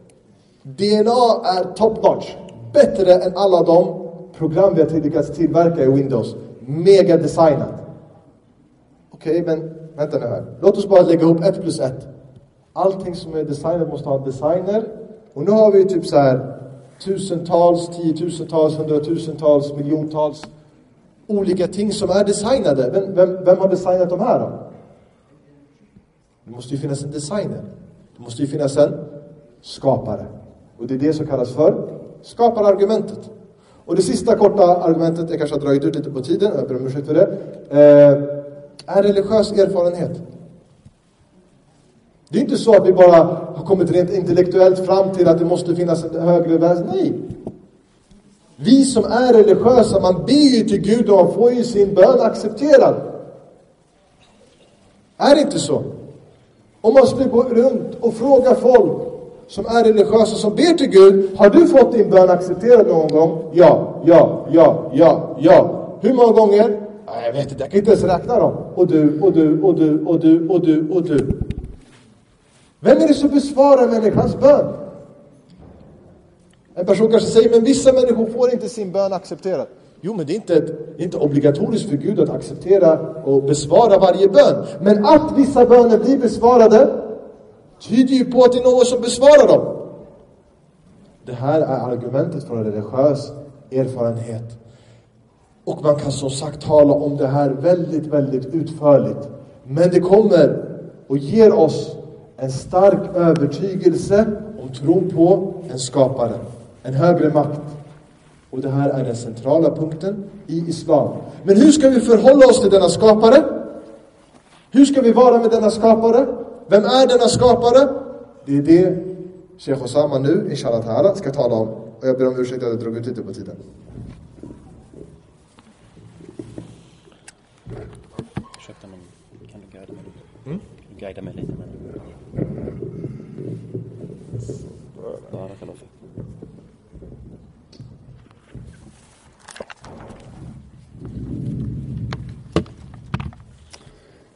D N A är top notch. Bättre än alla de program vi har lyckats tillverka i Windows. Mega designat. Okej, okay, men vänta nu här. Låt oss bara lägga ihop ett plus ett. Allting som är designat måste ha en designer. Och nu har vi typ så här tusentals, tiotusentals, hundratusentals, miljontals olika ting som är designade. Vem, vem, vem har designat de här då? Det måste ju finnas en designer. Det måste ju finnas en skapare. Och det är det som kallas för skaparargumentet. Och det sista korta argumentet, jag kanske har dragit ut lite på tiden, jag ber om ursäkt för det, eh, är religiös erfarenhet. Det är inte så att vi bara har kommit rent intellektuellt fram till att det måste finnas en högre väsen. Nej. Vi som är religiösa, man ber ju till Gud och man får ju sin bön accepterad. Är det inte så? Om man skulle gå runt och fråga folk som är religiösa som ber till Gud, har du fått din bön accepterad någon gång? Ja, ja, ja, ja, ja. Hur många gånger? Jag vet inte, jag kan inte ens räkna dem. Och du, och du, och du, och du, och du, och du. Vem är det som besvarar människans bön? En person kanske säger, men vissa människor får inte sin bön accepterad. Jo, men det är inte, ett, inte obligatoriskt för Gud att acceptera och besvara varje bön. Men att vissa böner blir besvarade tyder ju på att det är någon som besvarar dem. Det här är argumentet för en religiös erfarenhet. Och man kan som sagt tala om det här väldigt, väldigt utförligt. Men det kommer och ger oss en stark övertygelse om tron på en skapare, en högre makt. Och det här är den centrala punkten i islam. Men hur ska vi förhålla oss till denna skapare? Hur ska vi vara med denna skapare? Vem är denna skapare? Det är det Sheikh Osama nu, inshallah ta'ala, ska tala om. Och jag ber om ursäkt att jag drog ut lite på tiden. Ursäkta, men kan du guida mig lite? Mm? Kan du guida mig lite med det? Barakallahu fik.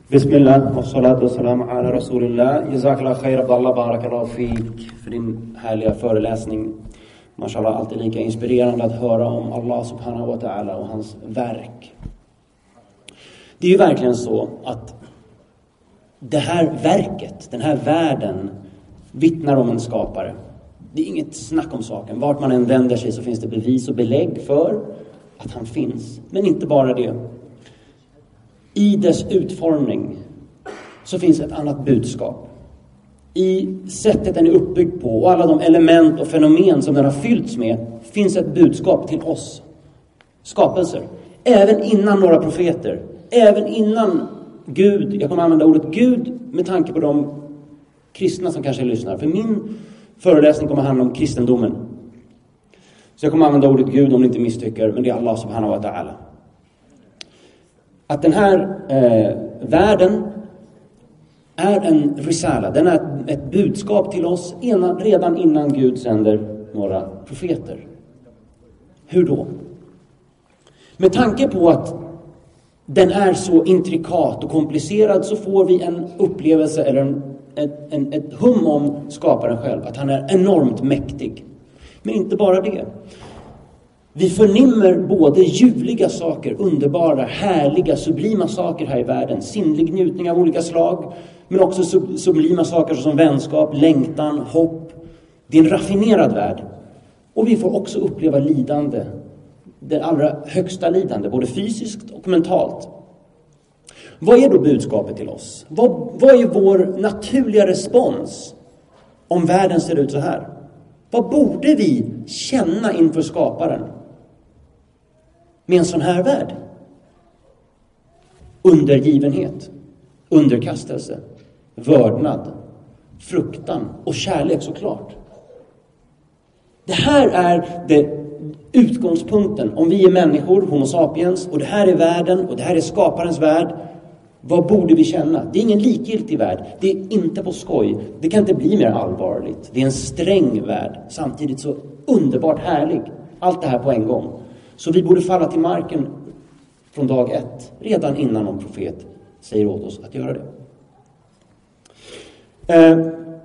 Bismillah wa salatu wa salam ala rasulillah. Jazakallah khair Abdallah, barakallahu fik för din härliga föreläsning. Mashallah, alltid lika inspirerande att höra om Allah subhanahu wa ta'ala och hans verk. Det är ju verkligen så att det här verket, den här världen vittnar om en skapare. Det är inget snack om saken. Vart man än vänder sig så finns det bevis och belägg för att han finns. Men inte bara det. I dess utformning så finns ett annat budskap. I sättet den är uppbyggd på och alla de element och fenomen som den har fyllts med finns ett budskap till oss. Skapelser. Även innan några profeter. Även innan Gud. Jag kommer använda ordet Gud med tanke på de kristna som kanske lyssnar. För min föreläsning kommer handla om kristendomen. Så jag kommer använda ordet Gud om ni inte misstycker. Men det är Allah subhanahu wa ta'ala. Att den här eh, världen är en risala. Den är ett, ett budskap till oss innan, redan innan Gud sänder några profeter. Hur då? Med tanke på att den är så intrikat och komplicerad så får vi en upplevelse eller en, ett, en, ett hum om skaparen själv. Att han är enormt mäktig. Men inte bara det. Vi förnimmer både ljuvliga saker, underbara, härliga, sublima saker här i världen. Sinnlig njutning av olika slag. Men också sub- sublima saker som vänskap, längtan, hopp. Det är en raffinerad värld. Och vi får också uppleva lidande. Det allra högsta lidande, både fysiskt och mentalt. Vad är då budskapet till oss? Vad, vad är vår naturliga respons om världen ser ut så här? Vad borde vi känna inför skaparen med en sån här värld? Undergivenhet, underkastelse, vördnad, fruktan och kärlek såklart. Det här är det utgångspunkten. Om vi är människor, homo sapiens, och det här är världen och det här är skaparens värld. Vad borde vi känna? Det är ingen likgiltig värld. Det är inte på skoj. Det kan inte bli mer allvarligt. Det är en sträng värld. Samtidigt så underbart härlig. Allt det här på en gång. Så vi borde falla till marken från dag ett. Redan innan någon profet säger åt oss att göra det. Eh,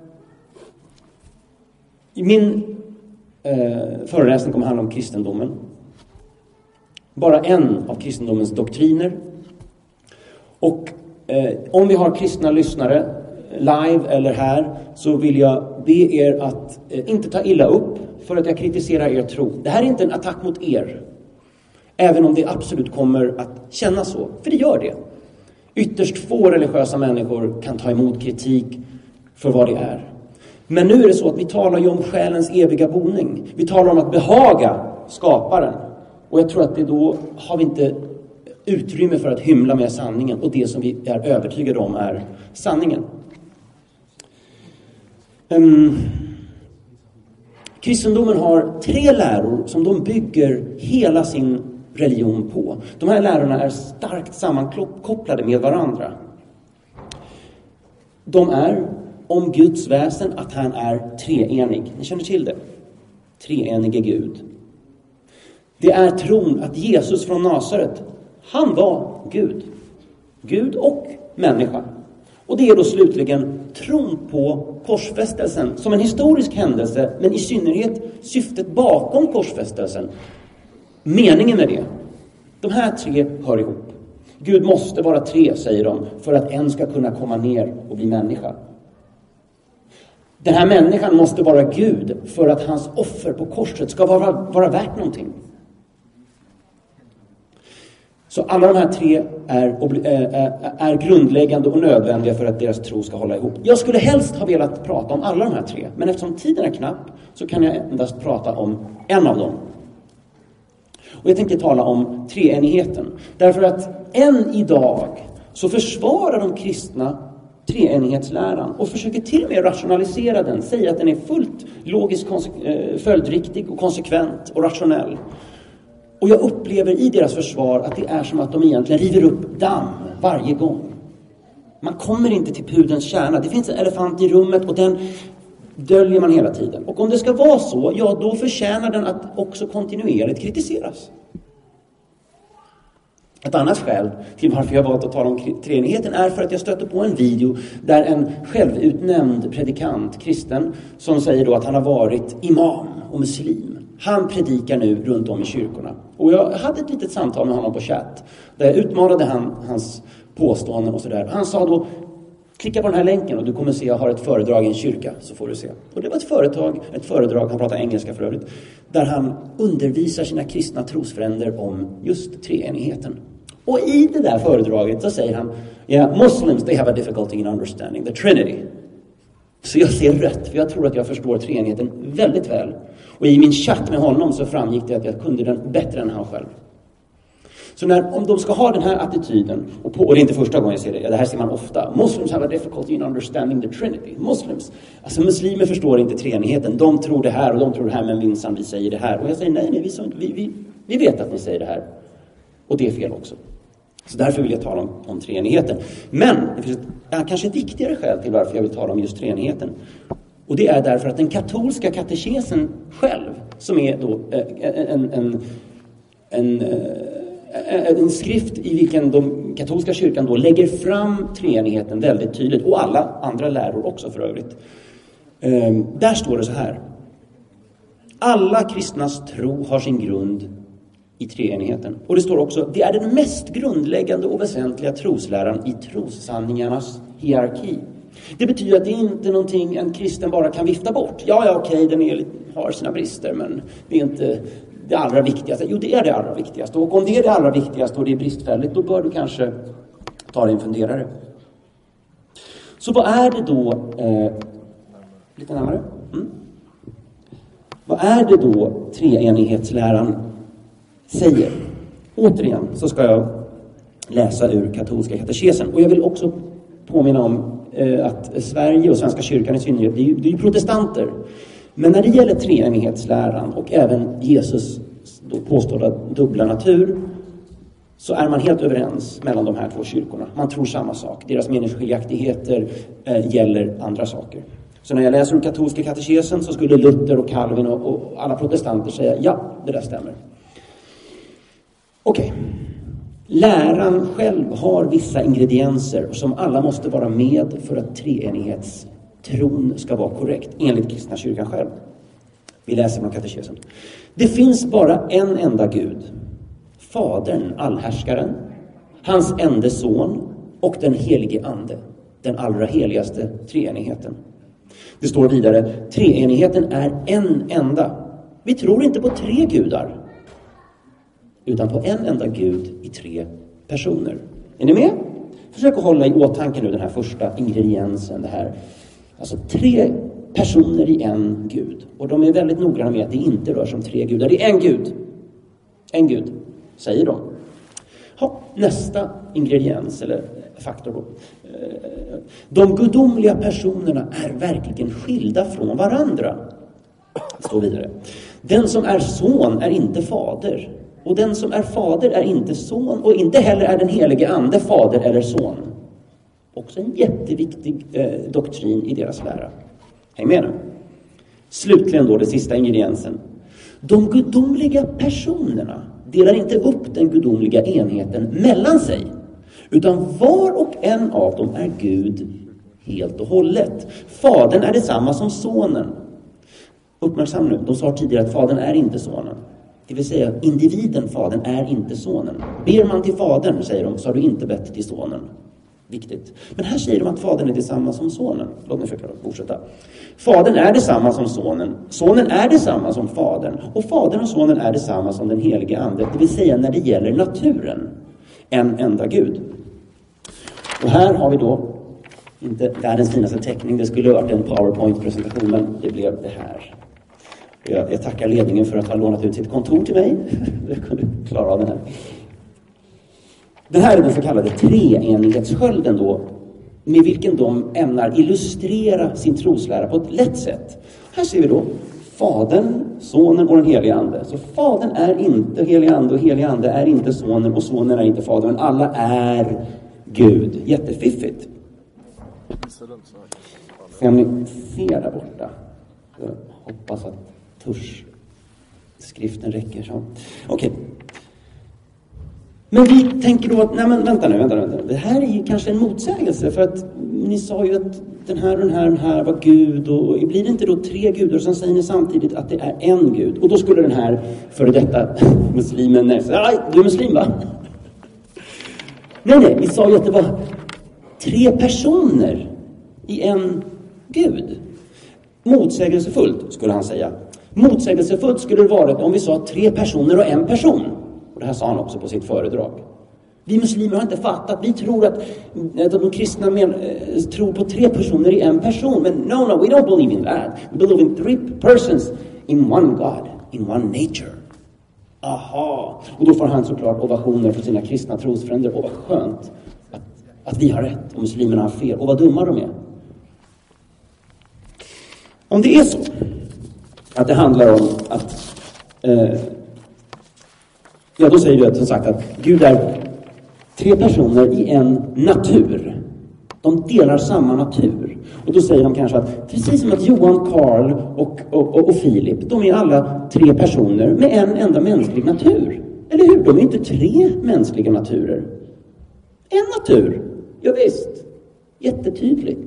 min eh, föreläsning kommer handla om kristendomen. Bara en av kristendomens doktriner. Och eh, om vi har kristna lyssnare live eller här så vill jag be er att eh, inte ta illa upp för att jag kritiserar er tro. Det här är inte en attack mot er. Även om det absolut kommer att kännas så. För det gör det. Ytterst få religiösa människor kan ta emot kritik för vad det är. Men nu är det så att vi talar ju om själens eviga boning. Vi talar om att behaga skaparen. Och jag tror att det då har vi inte utrymme för att hymla med sanningen. Och det som vi är övertygade om är sanningen. Um, kristendomen har tre läror som de bygger hela sin religion på. De här lärorna är starkt sammankopplade med varandra. De är om Guds väsen att han är treenig. Ni känner till det? Treenige Gud. Det är tron att Jesus från Nasaret, han var Gud. Gud och människa. Och det är då slutligen tron på korsfästelsen som en historisk händelse, men i synnerhet syftet bakom korsfästelsen. Meningen med det. De här tre hör ihop. Gud måste vara tre, säger de, för att en ska kunna komma ner och bli människa. Den här människan måste vara Gud för att hans offer på korset ska vara, vara värt någonting. Så alla de här tre är, är grundläggande och nödvändiga för att deras tro ska hålla ihop. Jag skulle helst ha velat prata om alla de här tre. Men eftersom tiden är knapp så kan jag endast prata om en av dem. Och jag tänkte tala om treenigheten. Därför att än idag så försvarar de kristna treenighetsläran och försöker till och med rationalisera den. Säga att den är fullt logisk, följdriktig och konsekvent och rationell. Och jag upplever i deras försvar att det är som att de egentligen river upp damm varje gång. Man kommer inte till pudelns kärna. Det finns en elefant i rummet och den döljer man hela tiden. Och om det ska vara så, ja då förtjänar den att också kontinuerligt kritiseras. Ett annat skäl till varför jag valt att tala om treenigheten är för att jag stötte på en video där en självutnämnd predikant, kristen, som säger då att han har varit imam och muslim. Han predikar nu runt om i kyrkorna. Och jag hade ett litet samtal med honom på chatt där jag utmanade han, hans påståenden och sådär. Han sa då, klicka på den här länken och du kommer se jag har ett föredrag i en kyrka, så får du se. Och det var ett företag, ett föredrag, han pratar engelska för övrigt, där han undervisar sina kristna trosfränder om just treenigheten. Och i det där föredraget så säger han, yeah, Muslims, they have a difficulty in understanding the Trinity. Så jag ser rätt, för jag tror att jag förstår treenigheten väldigt väl. Och i min chatt med honom så framgick det att jag kunde den bättre än han själv. Så när, om de ska ha den här attityden, och, på, och det är inte första gången jag ser det, det här ser man ofta. Muslims have a difficulty in understanding the Trinity. Muslims, alltså muslimer förstår inte treenigheten. De tror det här och de tror det här, men minsann vi säger det här. Och jag säger nej, nej vi, vi, vi, vi vet att ni säger det här. Och det är fel också. Så därför vill jag tala om, om treenigheten. Men det finns ett, ja, kanske ett viktigare skäl till varför jag vill tala om just treenigheten. Och det är därför att den katolska katekesen själv, som är då en, en, en, en, en skrift i vilken de katolska kyrkan då lägger fram treenigheten väldigt tydligt, och alla andra läror också för övrigt. Där står det så här: alla kristnas tro har sin grund i treenigheten. Och det står också, det är den mest grundläggande och väsentliga trosläran i trossanningarnas hierarki. Det betyder att det inte är någonting en kristen bara kan vifta bort. Ja, ja, okej, den är, har sina brister, men det är inte det allra viktigaste. Jo, det är det allra viktigaste. Och om det är det allra viktigaste och det är bristfälligt, då bör du kanske ta dig en funderare. Så vad är det då? Eh, lite närmare. Mm. Vad är det då treenighetsläran säger? Återigen så ska jag läsa ur katolska katekesen. Och jag vill också påminna om eh, att Sverige och Svenska kyrkan i synnerhet, det är ju, det är ju protestanter. Men när det gäller treenighetsläran och även Jesus då påstådda dubbla natur, så är man helt överens mellan de här två kyrkorna. Man tror samma sak. Deras meningsskiljaktigheter eh, gäller andra saker. Så när jag läser om katolska katekesen så skulle Luther och Calvin och, och alla protestanter säga ja, det där stämmer. Okej. Okay. Läran själv har vissa ingredienser som alla måste vara med för att treenighetstron ska vara korrekt, enligt kristna kyrkan själv. Vi läser från katekesen. Det finns bara en enda Gud, Fadern, allhärskaren, hans enda son och den helige ande, den allra heligaste treenigheten. Det står vidare, treenigheten är en enda. Vi tror inte på tre gudar, utan på en enda Gud i tre personer. Är ni med? Försök att hålla i åtanke nu den här första ingrediensen. Det här. Alltså tre personer i en Gud. Och de är väldigt noggranna med att det inte rör sig om tre gudar. Det är en Gud. En Gud, säger de. Ha, nästa ingrediens eller faktor då. De gudomliga personerna är verkligen skilda från varandra. Det står vidare. Den som är son är inte fader. Och den som är fader är inte son, och inte heller är den helige ande fader eller son. Också en jätteviktig eh, doktrin i deras lära. Häng med nu. Slutligen då, det sista ingrediensen. De gudomliga personerna delar inte upp den gudomliga enheten mellan sig, utan var och en av dem är Gud helt och hållet. Fadern är detsamma som sonen. Uppmärksam nu, de sa tidigare att fadern är inte sonen. Det vill säga, individen, fadern, är inte sonen. Ber man till fadern, säger de, så har du inte bett till sonen. Viktigt. Men här säger de att fadern är detsamma som sonen. Låt mig förklara, fortsätta. Fadern är detsamma som sonen. Sonen är detsamma som fadern. Och fadern och sonen är detsamma som den helige ande. Det vill säga, när det gäller naturen, en enda Gud. Och här har vi då, inte världens finaste teckning, det skulle ha varit en PowerPoint-presentation, men det blev det här. Jag, jag tackar ledningen för att ha lånat ut sitt kontor till mig. Jag kunde klara av den här. Den här är den så kallade treenighetsskölden då, med vilken de ämnar illustrera sin troslära på ett lätt sätt. Här ser vi då Fadern, Sonen och den helige ande. Så Fadern är inte helig ande och helig ande är inte Sonen och Sonen är inte Fadern, men alla är Gud. Jättefiffigt. Sen ni ser där borta. Jag hoppas att tusch skriften räcker så. Okej. Men vi tänker då att, nej men vänta nu, vänta nu, vänta nu. Det här är ju kanske en motsägelse, för att ni sa ju att den här och den här och den här var Gud, och blir det inte då tre gudar, och sen säger ni samtidigt att det är en Gud. Och då skulle den här före detta muslimen, nej, du är muslim va? Nej, nej, vi sa ju att det var tre personer i en Gud. Motsägelsefullt, skulle han säga. Motsägelsefullt skulle det vara om vi sa tre personer och en person. Och det här sa han också på sitt föredrag. Vi muslimer har inte fattat. Vi tror att, att de kristna men, äh, tror på tre personer i en person. Men no, no, we don't believe in that. We believe in three persons in one God, in one nature. Aha. Och då får han såklart ovationer från sina kristna trosfränder. Och vad skönt att, att vi har rätt och muslimerna har fel. Och vad dumma de är. Om det är så att det handlar om att eh, ja, då säger du att, som sagt, att Gud är tre personer i en natur. De delar samma natur. Och då säger de kanske att precis som att Johan, Karl och, och, och, och Filip, de är alla tre personer med en enda mänsklig natur. Eller hur? De är inte tre mänskliga naturer. En natur. Ja, visst. Jättetydligt.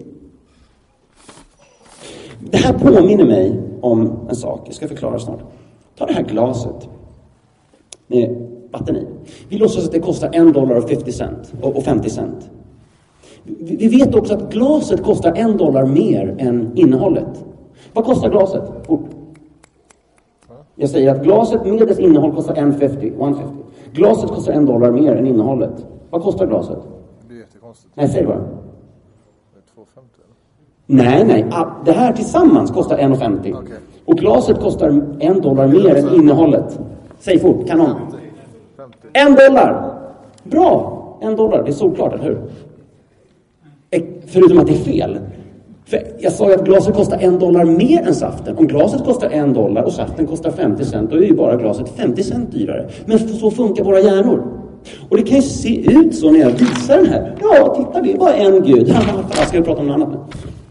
Det här påminner mig om en sak. Jag ska förklara snart. Ta det här glaset med vatten i. Vi låtsas att det kostar en dollar och femtio cent och femtio cent. Vi vet också att glaset kostar en dollar mer än innehållet. Vad kostar glaset? Fort. Jag säger att glaset med dess innehåll kostar en femtio. Glaset kostar en dollar mer än innehållet. Vad kostar glaset? Det är jättekonstigt. Nej, säg bara. Det är två femtio eller? Nej, nej. Det här tillsammans kostar en femtio. Okay. Och glaset kostar en dollar mer än innehållet. Säg fort, kanon. En dollar. Bra. En dollar, det är solklart, eller hur? Förutom att det är fel. För jag sa ju att glaset kostar en dollar mer än saften. Om glaset kostar en dollar och saften kostar femtio cent, då är ju bara glaset femtio cent dyrare. Men så funkar våra hjärnor. Och det kan ju se ut så när jag visar den här. Ja, titta, det är bara en gud. Jag ska prata om något annat nu.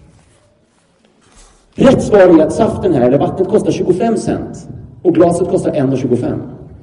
Rätt svar är att saften här, eller vattnet, kostar tjugofem cent. Och glaset kostar en tjugofem.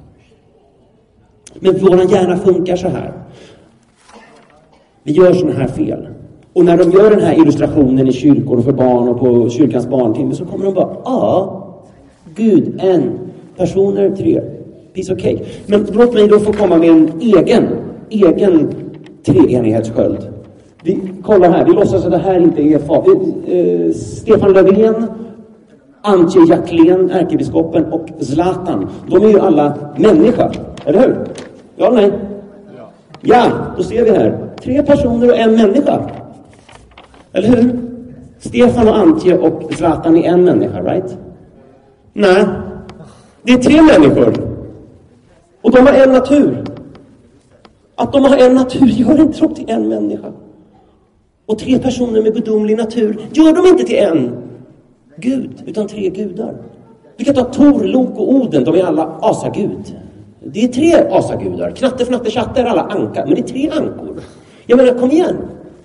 Men vår hjärna funkar så här. Vi gör såna här fel. Och när de gör den här illustrationen i kyrkor och för barn och på kyrkans barntimme, så kommer de bara, ja, Gud, en, personer, tre, piece of cake. Men låt mig då få komma med en egen, egen treenighetssköld. Vi kollar här, vi låtsas att det här inte är far. Eh, Stefan Löfven, Antje Jacklén, ärkebiskopen, och Zlatan. De är ju alla människa, eller hur? Ja eller nej? Ja. Ja, då ser vi här. Tre personer och en människa. Eller hur? Stefan och Antje och Zlatan är en människa, right? Nej. Det är tre människor. Och de har en natur. Att de har en natur gör inte dem till en människa. Och tre personer med gudomlig natur gör de inte till en gud, utan tre gudar. Vi kan ta Tor, Lok och Oden, de är alla asagud. Det är tre asagudar. Knatte, fnatte, chatte är alla ankar, men det är tre ankor. Jag menar, kom igen.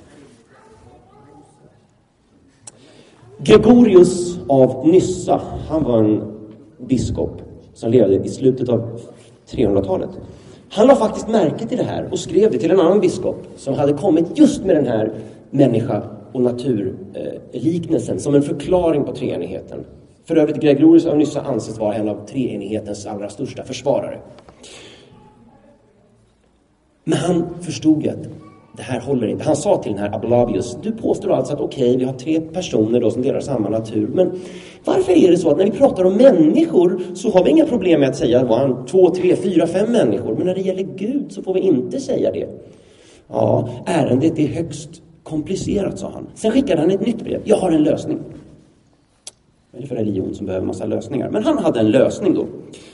Gregorius av Nyssa, han var en biskop som levde i slutet av trehundratalet. Han la faktiskt märke till det här och skrev det till en annan biskop som hade kommit just med den här människa- och naturliknelsen eh, som en förklaring på treenigheten. För övrigt, Gregorius av Nyssa anses vara en av treenighetens allra största försvarare. Men han förstod att det här håller inte. Han sa till den här Abulabius, du påstår alltså att okej, okay, vi har tre personer då som delar samma natur. Men varför är det så att när vi pratar om människor så har vi inga problem med att säga att han två, tre, fyra, fem människor. Men när det gäller Gud så får vi inte säga det. Ja, ärendet är högst komplicerat, sa han. Sen skickade han ett nytt brev. Jag har en lösning. Eller för religion som behöver massa lösningar. Men han hade en lösning då.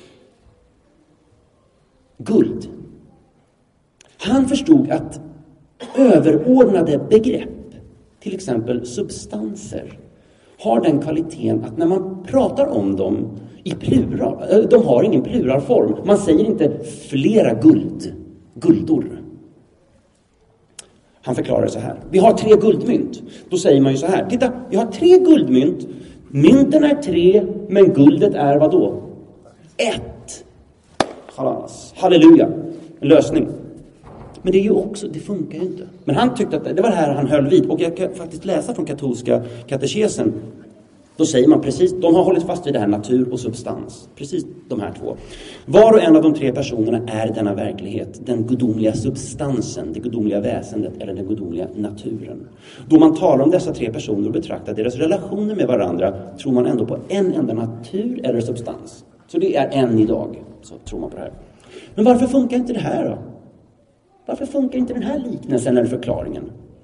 Guld. Han förstod att överordnade begrepp, till exempel substanser, har den kvaliteten att när man pratar om dem i plural, de har ingen pluralform. Man säger inte flera guld, guldor. Han förklarar så här. Vi har tre guldmynt. Då säger man ju så här. Titta, vi har tre guldmynt. Mynten är tre, men guldet är vad då? Ett. Halleluja. En lösning. Men det är ju också, det funkar ju inte. Men han tyckte att det var det här han höll vid. Och jag kan faktiskt läsa från katolska katekesen. Då säger man precis, de har hållit fast vid det här natur och substans. Precis de här två. Var och en av de tre personerna är denna verklighet. Den gudomliga substansen, det gudomliga väsendet eller den gudomliga naturen. Då man talar om dessa tre personer och betraktar deras relationer med varandra tror man ändå på en enda natur eller substans. Så det är en idag, så tror man på det här. Men varför funkar inte det här då? Varför funkar inte den här liknelsen eller förklaringen?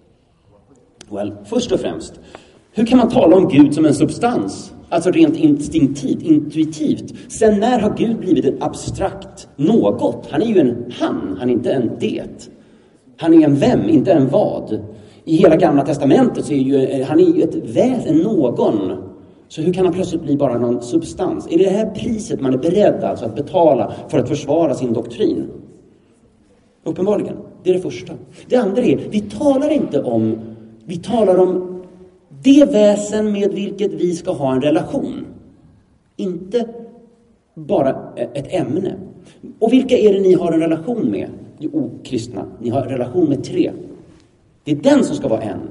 Well, först och främst, hur kan man tala om Gud som en substans? Alltså rent instinktivt, intuitivt. Sen när har Gud blivit en abstrakt något? Han är ju en han, han är inte en det. Han är en vem, inte en vad. I hela Gamla testamentet så är ju, han är ju ett väsen, någon. Så hur kan han plötsligt bli bara någon substans? Är det det här priset man är beredd alltså att betala för att försvara sin doktrin? Uppenbarligen, det är det första. Det andra är, vi talar inte om, vi talar om det väsen med vilket vi ska ha en relation. Inte bara ett ämne. Och vilka är det ni har en relation med? Jo, kristna. Ni har en relation med tre. Det är den som ska vara en.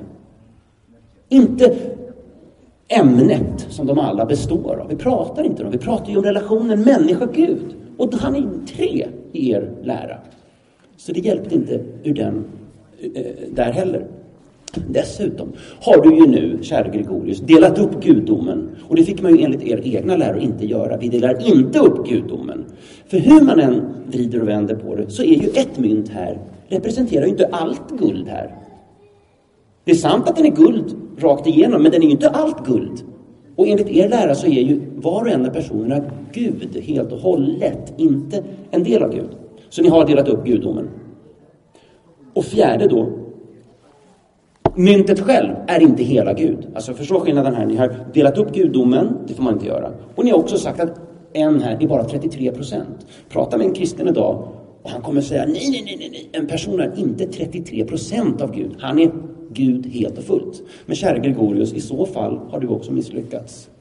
Inte ämnet som de alla består av. Vi pratar inte om. Vi pratar ju om relationen människa-Gud. Och han är tre i er lära. Så det hjälpte inte ur den eh, där heller. Dessutom har du ju nu, kära Gregorius, delat upp gudomen. Och det fick man ju enligt er egna läror inte göra. Vi delar inte upp gudomen. För hur man än vrider och vänder på det så är ju ett mynt här, representerar ju inte allt guld här. Det är sant att den är guld rakt igenom, men den är ju inte allt guld. Och enligt er lära så är ju var och en av personerna Gud helt och hållet, inte en del av Gud. Så ni har delat upp gudomen. Och fjärde då, myntet själv är inte hela Gud. Alltså förstå skillnaden här. Ni har delat upp gudomen, det får man inte göra. Och ni har också sagt att en här är bara trettiotre procent. Prata med en kristen idag och han kommer säga nej, nej, nej, nej, nej. En person är inte trettiotre procent av Gud. Han är Gud helt och fullt. Men kära Gregorius, i så fall har du också misslyckats.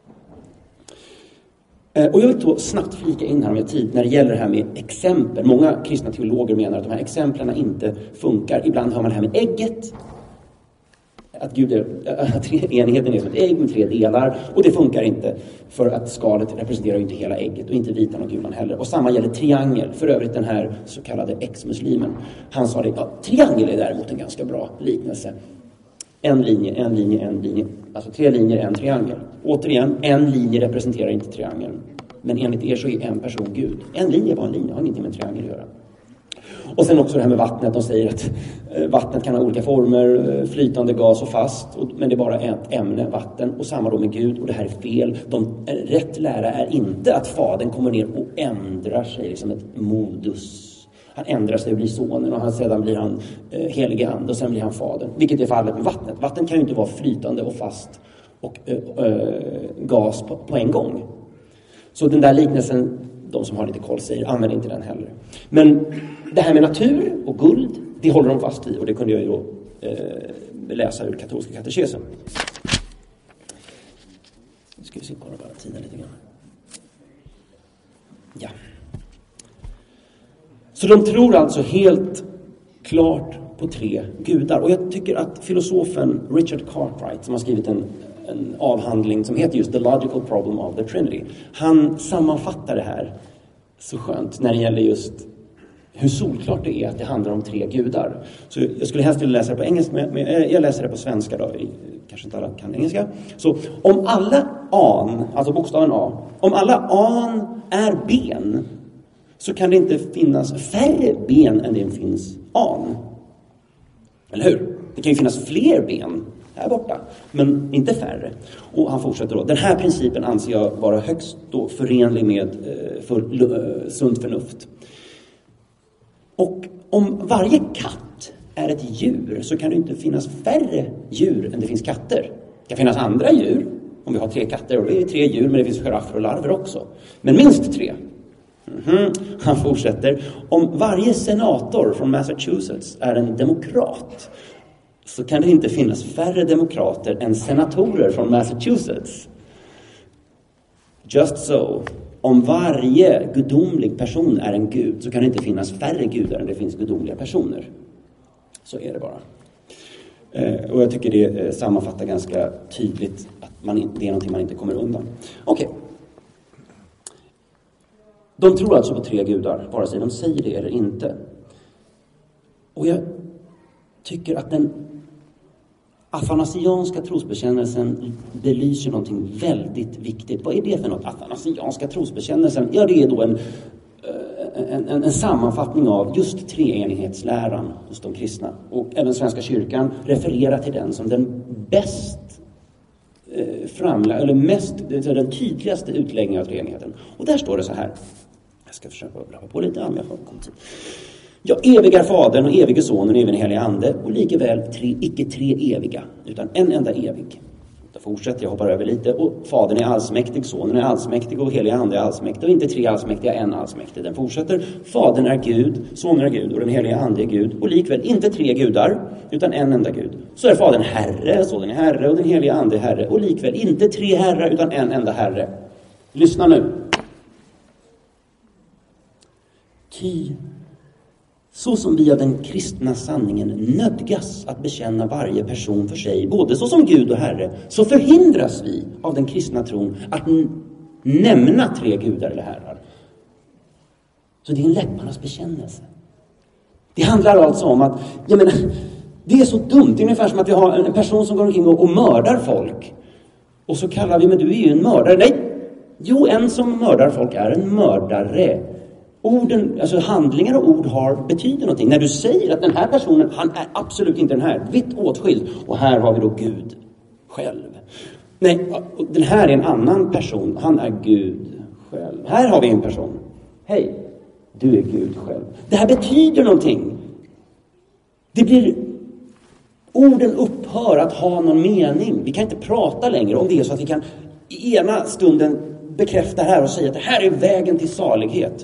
Och jag vill då snabbt flika in här med tid när det gäller det här med exempel. Många kristna teologer menar att de här exemplen inte funkar. Ibland hör man det här med ägget. Att, Gud är, att enigheten är som ett ägg med tre delar. Och det funkar inte. För att skalet representerar ju inte hela ägget. Och inte vitan och gulan heller. Och samma gäller triangel. För övrigt den här så kallade ex-muslimen. Han sa det, ja, triangel är däremot en ganska bra liknelse. En linje, en linje, en linje. Alltså tre linjer, en triangel. Återigen, en linje representerar inte triangeln. Men enligt er så är en person Gud. En linje var en linje, har ingenting med triangel att göra. Och sen också det här med vattnet. De säger att vattnet kan ha olika former, flytande, gas och fast. Men det är bara ett ämne, vatten. Och samma då med Gud. Och det här är fel. De, rätt lära är inte att fadern kommer ner och ändrar sig. Liksom ett modus. Han ändrar sig och blir sonen. Och han, sedan blir han eh, helige ande. Och sen blir han fadern. Vilket är fallet med vattnet. Vatten kan ju inte vara flytande och fast. Och eh, eh, gas på, på en gång. Så den där liknelsen, de som har lite koll säger, använder inte den heller. Men det här med natur och guld, det håller de fast vid. Och det kunde jag ju då eh, läsa ur katolska katekesen. Nu ska vi se, kolla bara tiden lite grann. Ja. Så de tror alltså helt klart på tre gudar. Och jag tycker att filosofen Richard Cartwright, som har skrivit en en avhandling som heter just The Logical Problem of the Trinity. Han sammanfattar det här så skönt när det gäller just hur solklart det är att det handlar om tre gudar. Så jag skulle helst vilja läsa det på engelska, men jag läser det på svenska då. Kanske inte alla kan engelska. Så om alla an, alltså bokstaven A, om alla an är ben så kan det inte finnas färre ben än det finns an. Eller hur? Det kan ju finnas fler ben här borta, men inte färre. Och han fortsätter då. Den här principen anser jag vara högst då förenlig med eh, för, uh, sunt förnuft. Och om varje katt är ett djur så kan det inte finnas färre djur än det finns katter. Det kan finnas andra djur. Om vi har tre katter och det är tre djur, men det finns giraffer och larver också. Men minst tre. Mm-hmm. Han fortsätter. Om varje senator från Massachusetts är en demokrat så kan det inte finnas färre demokrater än senatorer från Massachusetts. Just so, om varje gudomlig person är en gud så kan det inte finnas färre gudar än det finns gudomliga personer. Så är det bara. Eh, och jag tycker det eh, sammanfattar ganska tydligt att man in, det är någonting man inte kommer undan. Okej. Okay. De tror alltså på tre gudar, vare sig de säger det eller inte. Och jag tycker att den afanasianska trosbekännelsen belyser någonting väldigt viktigt. Vad är det för något? Afanasianska trosbekännelsen? Ja, det är då en, en, en, en sammanfattning av just treenighetsläran hos de kristna. Och även Svenska kyrkan refererar till den som den bäst eh, framlagda, eller mest, den tydligaste utläggningen av treenigheten. Och där står det så här. Jag ska försöka blabba på lite, om jag får komma tid. Ja, eviga Fadern och evige Sonen och även helig ande, och likaväl tre, icke tre eviga, utan en enda evig. Då fortsätter jag, hoppar över lite. Och Fadern är allsmäktig, Sonen är allsmäktig och helig ande är allsmäktig. Och inte tre allsmäktiga, en allsmäktig. Den fortsätter. Fadern är Gud, Sonen är Gud och den heliga ande är Gud. Och likväl inte tre gudar, utan en enda Gud. Så är Fadern Herre, Sonen är Herre och den heliga ande är Herre. Och likväl inte tre herrar, utan en enda Herre. Lyssna nu. Ty så som vi av den kristna sanningen nödgas att bekänna varje person för sig, både så som Gud och Herre, så förhindras vi av den kristna tron att n- nämna tre gudar eller herrar. Så det är en läpparnas bekännelse. Det handlar alltså om att, jag menar, det är så dumt. Det är ungefär som att vi har en person som går omkring och, och mördar folk. Och så kallar vi, men du är ju en mördare. Nej! Jo, en som mördar folk är en mördare. Orden, alltså handlingar och ord har betyder någonting. När du säger att den här personen, han är absolut inte den här, vitt åtskild. Och här har vi då Gud själv. Nej, den här är en annan person. Han är Gud själv. Här har vi en person. Hej, du är Gud själv. Det här betyder någonting. Det blir, orden upphör att ha någon mening. Vi kan inte prata längre om det så att vi kan i ena stunden bekräfta här och säga att det här är vägen till salighet.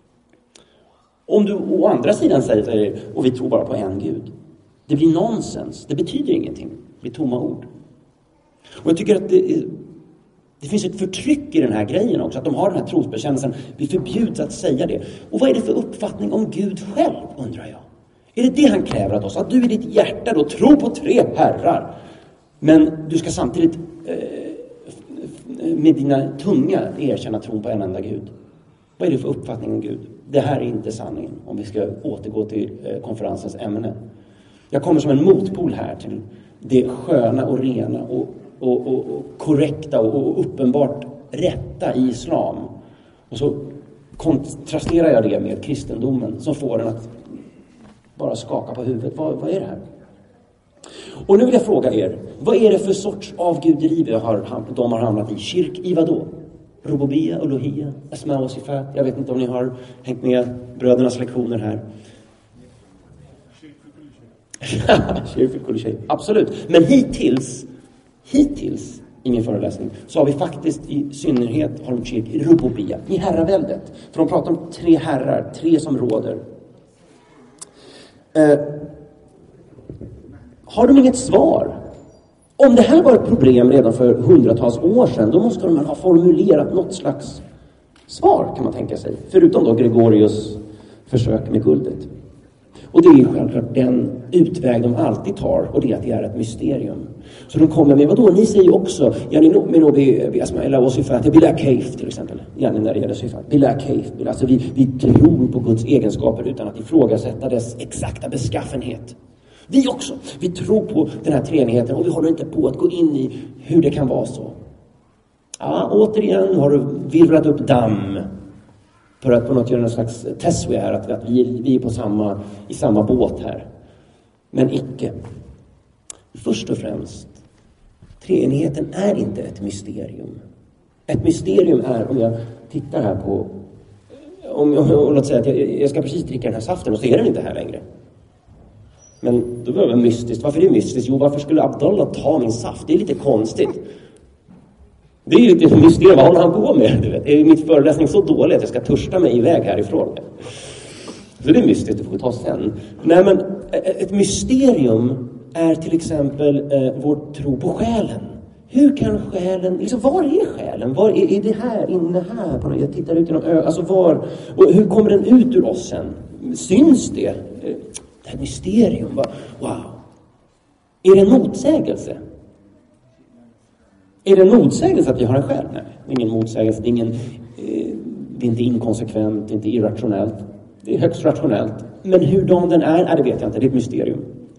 Om du å andra sidan säger, och vi tror bara på en Gud. Det blir nonsens. Det betyder ingenting. Det blir tomma ord. Och jag tycker att det, det finns ett förtryck i den här grejen också. Att de har den här trosbekännelsen. Vi förbjuds att säga det. Och vad är det för uppfattning om Gud själv, undrar jag? Är det det han kräver av oss? Att du i ditt hjärta då tror på tre herrar. Men du ska samtidigt eh, med dina tunga erkänna tron på en enda Gud. Vad är det för uppfattning om Gud? Det här är inte sanningen, om vi ska återgå till eh, konferensens ämne. Jag kommer som en motpol här till det sköna och rena och, och, och, och korrekta och, och uppenbart rätta i islam. Och så kontrasterar jag det med kristendomen som får den att bara skaka på huvudet. Vad, vad är det här? Och nu vill jag fråga er, vad är det för sorts avguderi vi har, de har hamnat i? Kyrk i vad då? Rububia, Elohia, Asma och Sifat. Jag vet inte om ni har hängt med brödernas lektioner här. Absolut. Men hittills, hittills i min föreläsning så har vi faktiskt i synnerhet hållit kyrk i Rububia, i herraväldet. För de pratar om tre herrar, tre som råder. Eh, har de inget svar? Om det här var ett problem redan för hundratals år sedan, då måste de ha formulerat något slags svar, kan man tänka sig. Förutom då Gregorius försök med guldet. Och det är ju självklart den utväg de alltid tar, och det är att det är ett mysterium. Så de kommer med, vadå? Ni säger också, ja, ni med nog vid Asmaila och Sifat, Bila Keif till exempel. Ja, när det gäller Sifat. Bila Keif. Alltså vi, vi tror på Guds egenskaper utan att ifrågasätta dess exakta beskaffenhet. Vi också. Vi tror på den här treenigheten och vi håller inte på att gå in i hur det kan vara så. Ja, återigen har du virvlat upp damm för att på något göra en slags testswe här, att, att vi, vi är på samma, i samma båt här. Men icke. Först och främst, treenigheten är inte ett mysterium. Ett mysterium är, om jag tittar här på, om jag, och låt säga att jag, jag ska precis dricka den här saften och så är den inte här längre. Men då var det mystiskt. Varför är det mystiskt? Jo, varför skulle Abdallah ta min saft? Det är lite konstigt. Det är ju lite mysterium. Vad håller han på med? Du vet? Är min föreläsning så dålig att jag ska törsta mig iväg härifrån? Så det är mystiskt, det får vi ta sen. Nej, men ett mysterium är till exempel eh, vår tro på själen. Hur kan själen, liksom var är själen? Var är, är det här, inne här? På något, jag tittar ut genom ögonen, alltså var, och hur kommer den ut ur oss sen? Syns det? Det här mysterium, va? Wow. Är det en motsägelse? Är det en motsägelse att vi har en själ? Nej, det är ingen motsägelse, det är, ingen, eh, det är inte inkonsekvent, det är inte irrationellt. Det är högst rationellt. Men hur den är, är, det vet jag inte, det är ett mysterium.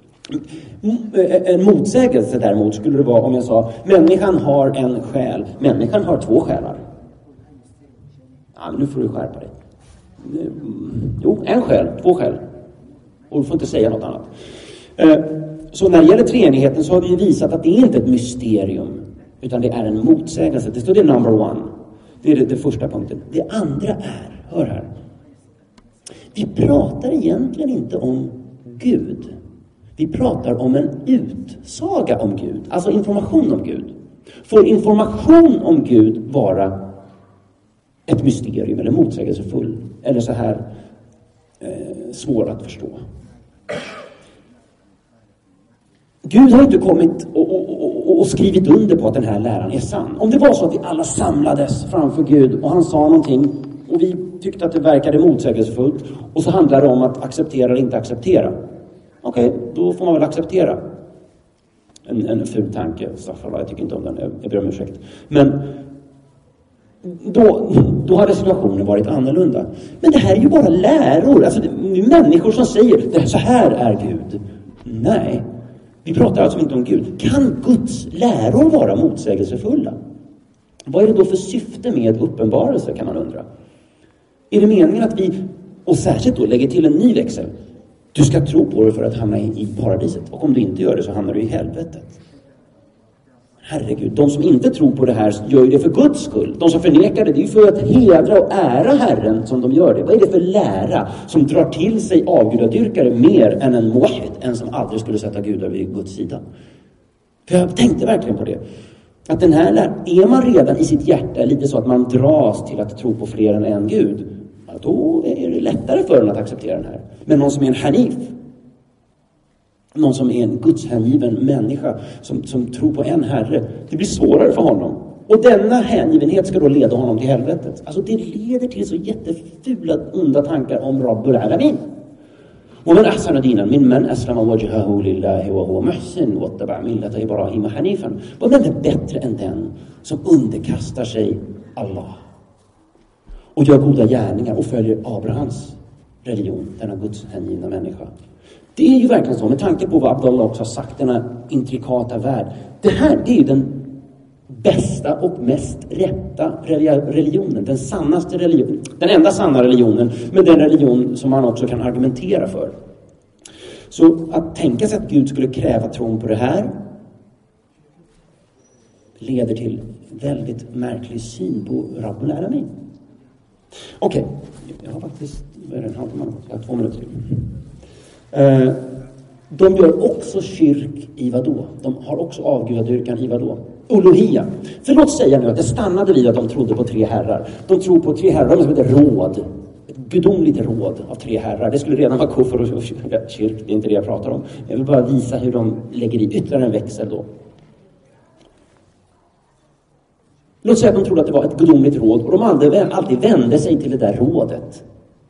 En motsägelse däremot skulle det vara om jag sa människan har en själ, människan har två själar. Ja, men nu får du skärpa dig. Jo, en själ, två själ. Och du får inte säga något annat. Så när det gäller treenigheten så har vi visat att det är inte ett mysterium, utan det är en motsägelse. Det står det number one. Det är det, det första punkten. Det andra är, hör här. Vi pratar egentligen inte om Gud. Vi pratar om en utsaga om Gud. Alltså information om Gud. Får information om Gud vara ett mysterium eller motsägelsefull? Eller så här eh, svår att förstå? Gud har inte kommit och, och, och, och skrivit under på att den här läran är sann. Om det var så att vi alla samlades framför Gud och han sa någonting och vi tyckte att det verkade motsägelsefullt och så handlar det om att acceptera eller inte acceptera. Okej, okay, då får man väl acceptera. En, en ful tanke, Staffan, jag tycker inte om den, jag, jag ber om ursäkt. Men då, då hade situationen varit annorlunda. Men det här är ju bara läror, alltså det är människor som säger, så här är Gud. Nej, vi pratar alltså inte om Gud. Kan Guds läror vara motsägelsefulla? Vad är det då för syfte med uppenbarelse, kan man undra? Är det meningen att vi, och särskilt då, lägger till en ny växel? Du ska tro på det för att hamna i paradiset. Och om du inte gör det så hamnar du i helvetet. Herregud, de som inte tror på det här gör ju det för Guds skull. De som förnekar det, det är ju för att hedra och ära Herren som de gör det. Vad är det för lära som drar till sig avgudadyrkare mer än en muwahhid, en som aldrig skulle sätta gudar vid Guds sida? För jag tänkte verkligen på det. Att den här läran, är man redan i sitt hjärta lite så att man dras till att tro på fler än en Gud, då är det lättare för den att acceptera den här. Men någon som är en hanif, någon som är en gudshängiven människa som, som tror på en herre, det blir svårare för honom. Och denna hängivenhet ska då leda honom till helvetet. Alltså det leder till så jättefula, onda tankar om Rabbul Alamin. ومن أحسن دينا ممن أسلم وجهه لله وهو محسن واتبع ملة إبراهيم حنيفا. Vad är bättre än den som underkastar sig Allah och gör goda gärningar och följer Abrahams religion, denna Guds hängivna människa? Det är ju verkligen så, med tanke på vad Abdullah också har sagt, denna intrikata värld. Det här, det är ju den bästa och mest rätta religionen, den sannaste religionen, den enda sanna religionen, men den religion som man också kan argumentera för. Så att tänka sig att Gud skulle kräva tron på det här leder till väldigt märklig syn på Rabbul Alamin. Okej, okay. Jag har faktiskt, vad är det, en halvtimme? Jag har två minuter till. Uh, de gör också kyrk i vad då? De har också avgudadyrkan i vad då? Uluhia. För låt säga nu att det stannade vid att de trodde på tre herrar. De tror på tre herrar som heter råd. Ett gudomligt råd av tre herrar. Det skulle redan vara kuffer och kyrk. Det är inte det jag pratar om. Jag vill bara visa hur de lägger i ytterligare en växel då. Låt säga att de trodde att det var ett gudomligt råd och de alltid, alltid vände sig till det där rådet.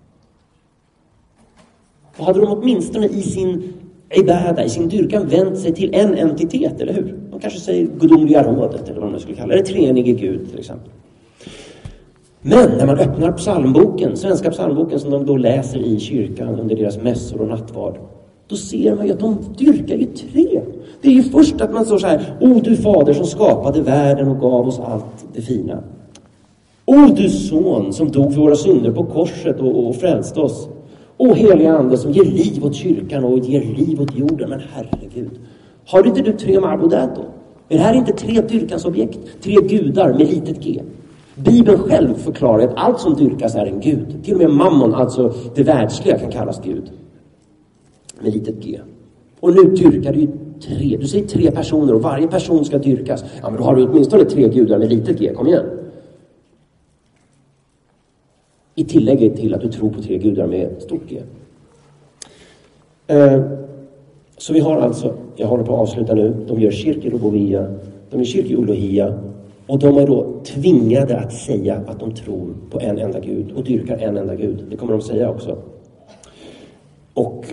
Och hade de åtminstone i sin ibada, i sin dyrkan vänt sig till en entitet, eller hur? De kanske säger gudomliga rådet, eller vad man skulle kalla det. Eller treenige Gud, till exempel. Men när man öppnar psalmboken, svenska psalmboken som de då läser i kyrkan under deras mässor och nattvard, då ser man ju att de dyrkar ju tre. Det är ju först att man står så här: O du fader som skapade världen och gav oss allt det fina. O du son som dog för våra synder på korset och, och frälste oss. O heliga ande som ger liv åt kyrkan och ger liv åt jorden. Men herregud, har inte du tre ma'budat då? Är det här inte tre dyrkansobjekt? Tre gudar med litet g? Bibeln själv förklarar att allt som dyrkas är en gud. Till och med mammon, alltså det världsliga, kan kallas gud. Med litet g. Och nu dyrkar du ju tre. Du säger tre personer och varje person ska dyrkas. Ja, men då har du åtminstone tre gudar med litet g. Kom igen. I tillägg till att du tror på tre gudar med stort G. Eh, så vi har alltså, jag håller på att avsluta nu, de gör kyrk i Rububiyya, De är kyrk-uluhia. Och de är då tvingade att säga att de tror på en enda Gud och dyrkar en enda Gud. Det kommer de säga också. Och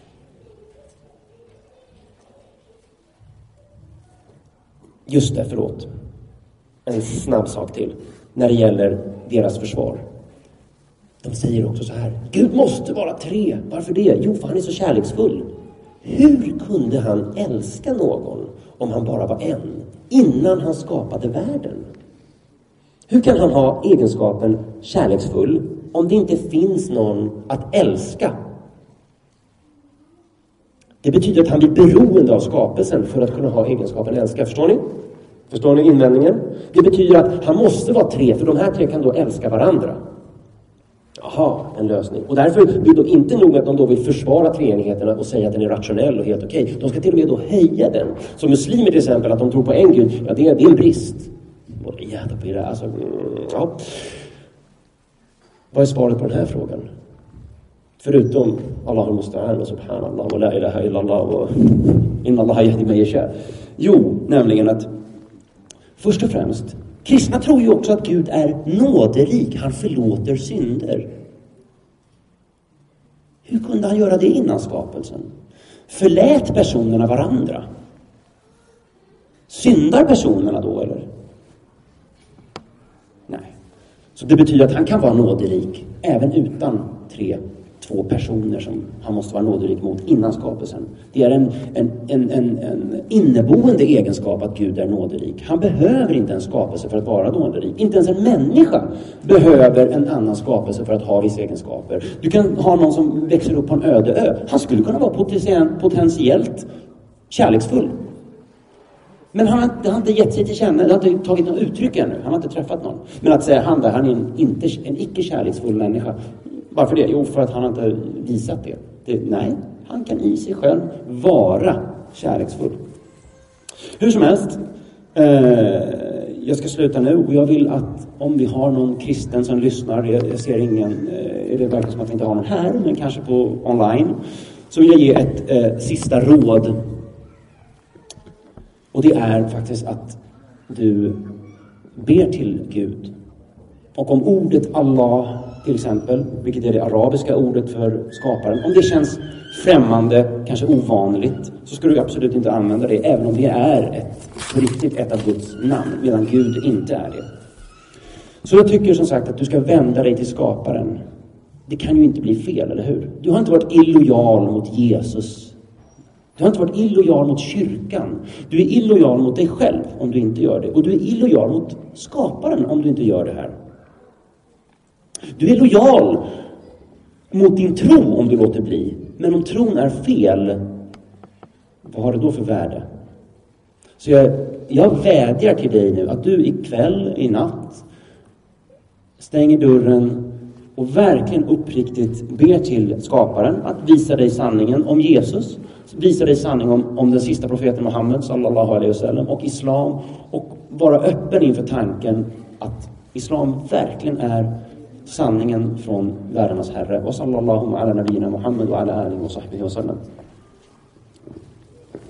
just det, förlåt. En snabb sak till när det gäller deras försvar. De säger också så här: Gud måste vara tre. Varför det? Jo, för han är så kärleksfull. Hur kunde han älska någon om han bara var en innan han skapade världen? Hur kan han ha egenskapen kärleksfull om det inte finns någon att älska? Det betyder att han blir beroende av skapelsen för att kunna ha egenskapen älska. Förstår ni? Förstår ni invändningen? Det betyder att han måste vara tre, för de här tre kan då älska varandra. Jaha, en lösning. Och därför vill de inte nog att de då vill försvara treenigheten och säga att den är rationell och helt okej. De ska till och med då höja den. Som muslimer till exempel, att de tror på en Gud, ja det är, det är en brist. Jävla på det, alltså, mm, ja. Vad är svaret på den här frågan? Förutom Allahu musta'an och subhanallah och la ilaha illallah och inna Allah yahdi man yasha. Jo, nämligen att först och främst, kristna tror ju också att Gud är nåderik. Han förlåter synder. Hur kunde han göra det innan skapelsen? Förlät personerna varandra? Syndar personerna då, eller? Nej. Så det betyder att han kan vara nåderik även utan tre, två personer som han måste vara nåderik mot innan skapelsen. Det är en, en, en, en, en inneboende egenskap att Gud är nåderik. Han behöver inte en skapelse för att vara nåderik. Inte ens en människa behöver en annan skapelse för att ha vissa egenskaper. Du kan ha någon som växer upp på en öde ö. Han skulle kunna vara potentiellt kärleksfull. Men han har, han har inte gett sig till känna, han har inte tagit något uttryck ännu. Han har inte träffat någon. Men att säga han där, han är en, inte, en icke-kärleksfull människa. Varför det? Jo, för att han inte visat det. det. Nej, han kan i sig själv vara kärleksfull. Hur som helst, eh, jag ska sluta nu. Och jag vill att om vi har någon kristen som lyssnar, jag, jag ser ingen, eh, det verkar som att vi inte har någon här, men kanske på online. Så vill jag ge ett eh, sista råd. Och det är faktiskt att du ber till Gud. Och om ordet Allah till exempel, vilket är det arabiska ordet för skaparen, om det känns främmande, kanske ovanligt, så ska du absolut inte använda det, även om det är ett, på riktigt ett av Guds namn, medan Gud inte är det. Så jag tycker som sagt att du ska vända dig till skaparen. Det kan ju inte bli fel, eller hur? Du har inte varit illojal mot Jesus. Du har inte varit illojal mot kyrkan. Du är illojal mot dig själv om du inte gör det. Och du är illojal mot skaparen om du inte gör det här. Du är lojal mot din tro om du låter bli. Men om tron är fel, vad har det då för värde? Så jag, jag vädjar till dig nu att du ikväll, i natt, stänger dörren och verkligen uppriktigt ber till skaparen att visa dig sanningen om Jesus. Visa dig sanning om, om den sista profeten Muhammed sallallahu alaihi wasallam och islam. Och vara öppen inför tanken att islam verkligen är sanningen från världarnas herre. Och sallallahu ala nabiyina Muhammad wa ala alihi wa sahbihi wa sallam.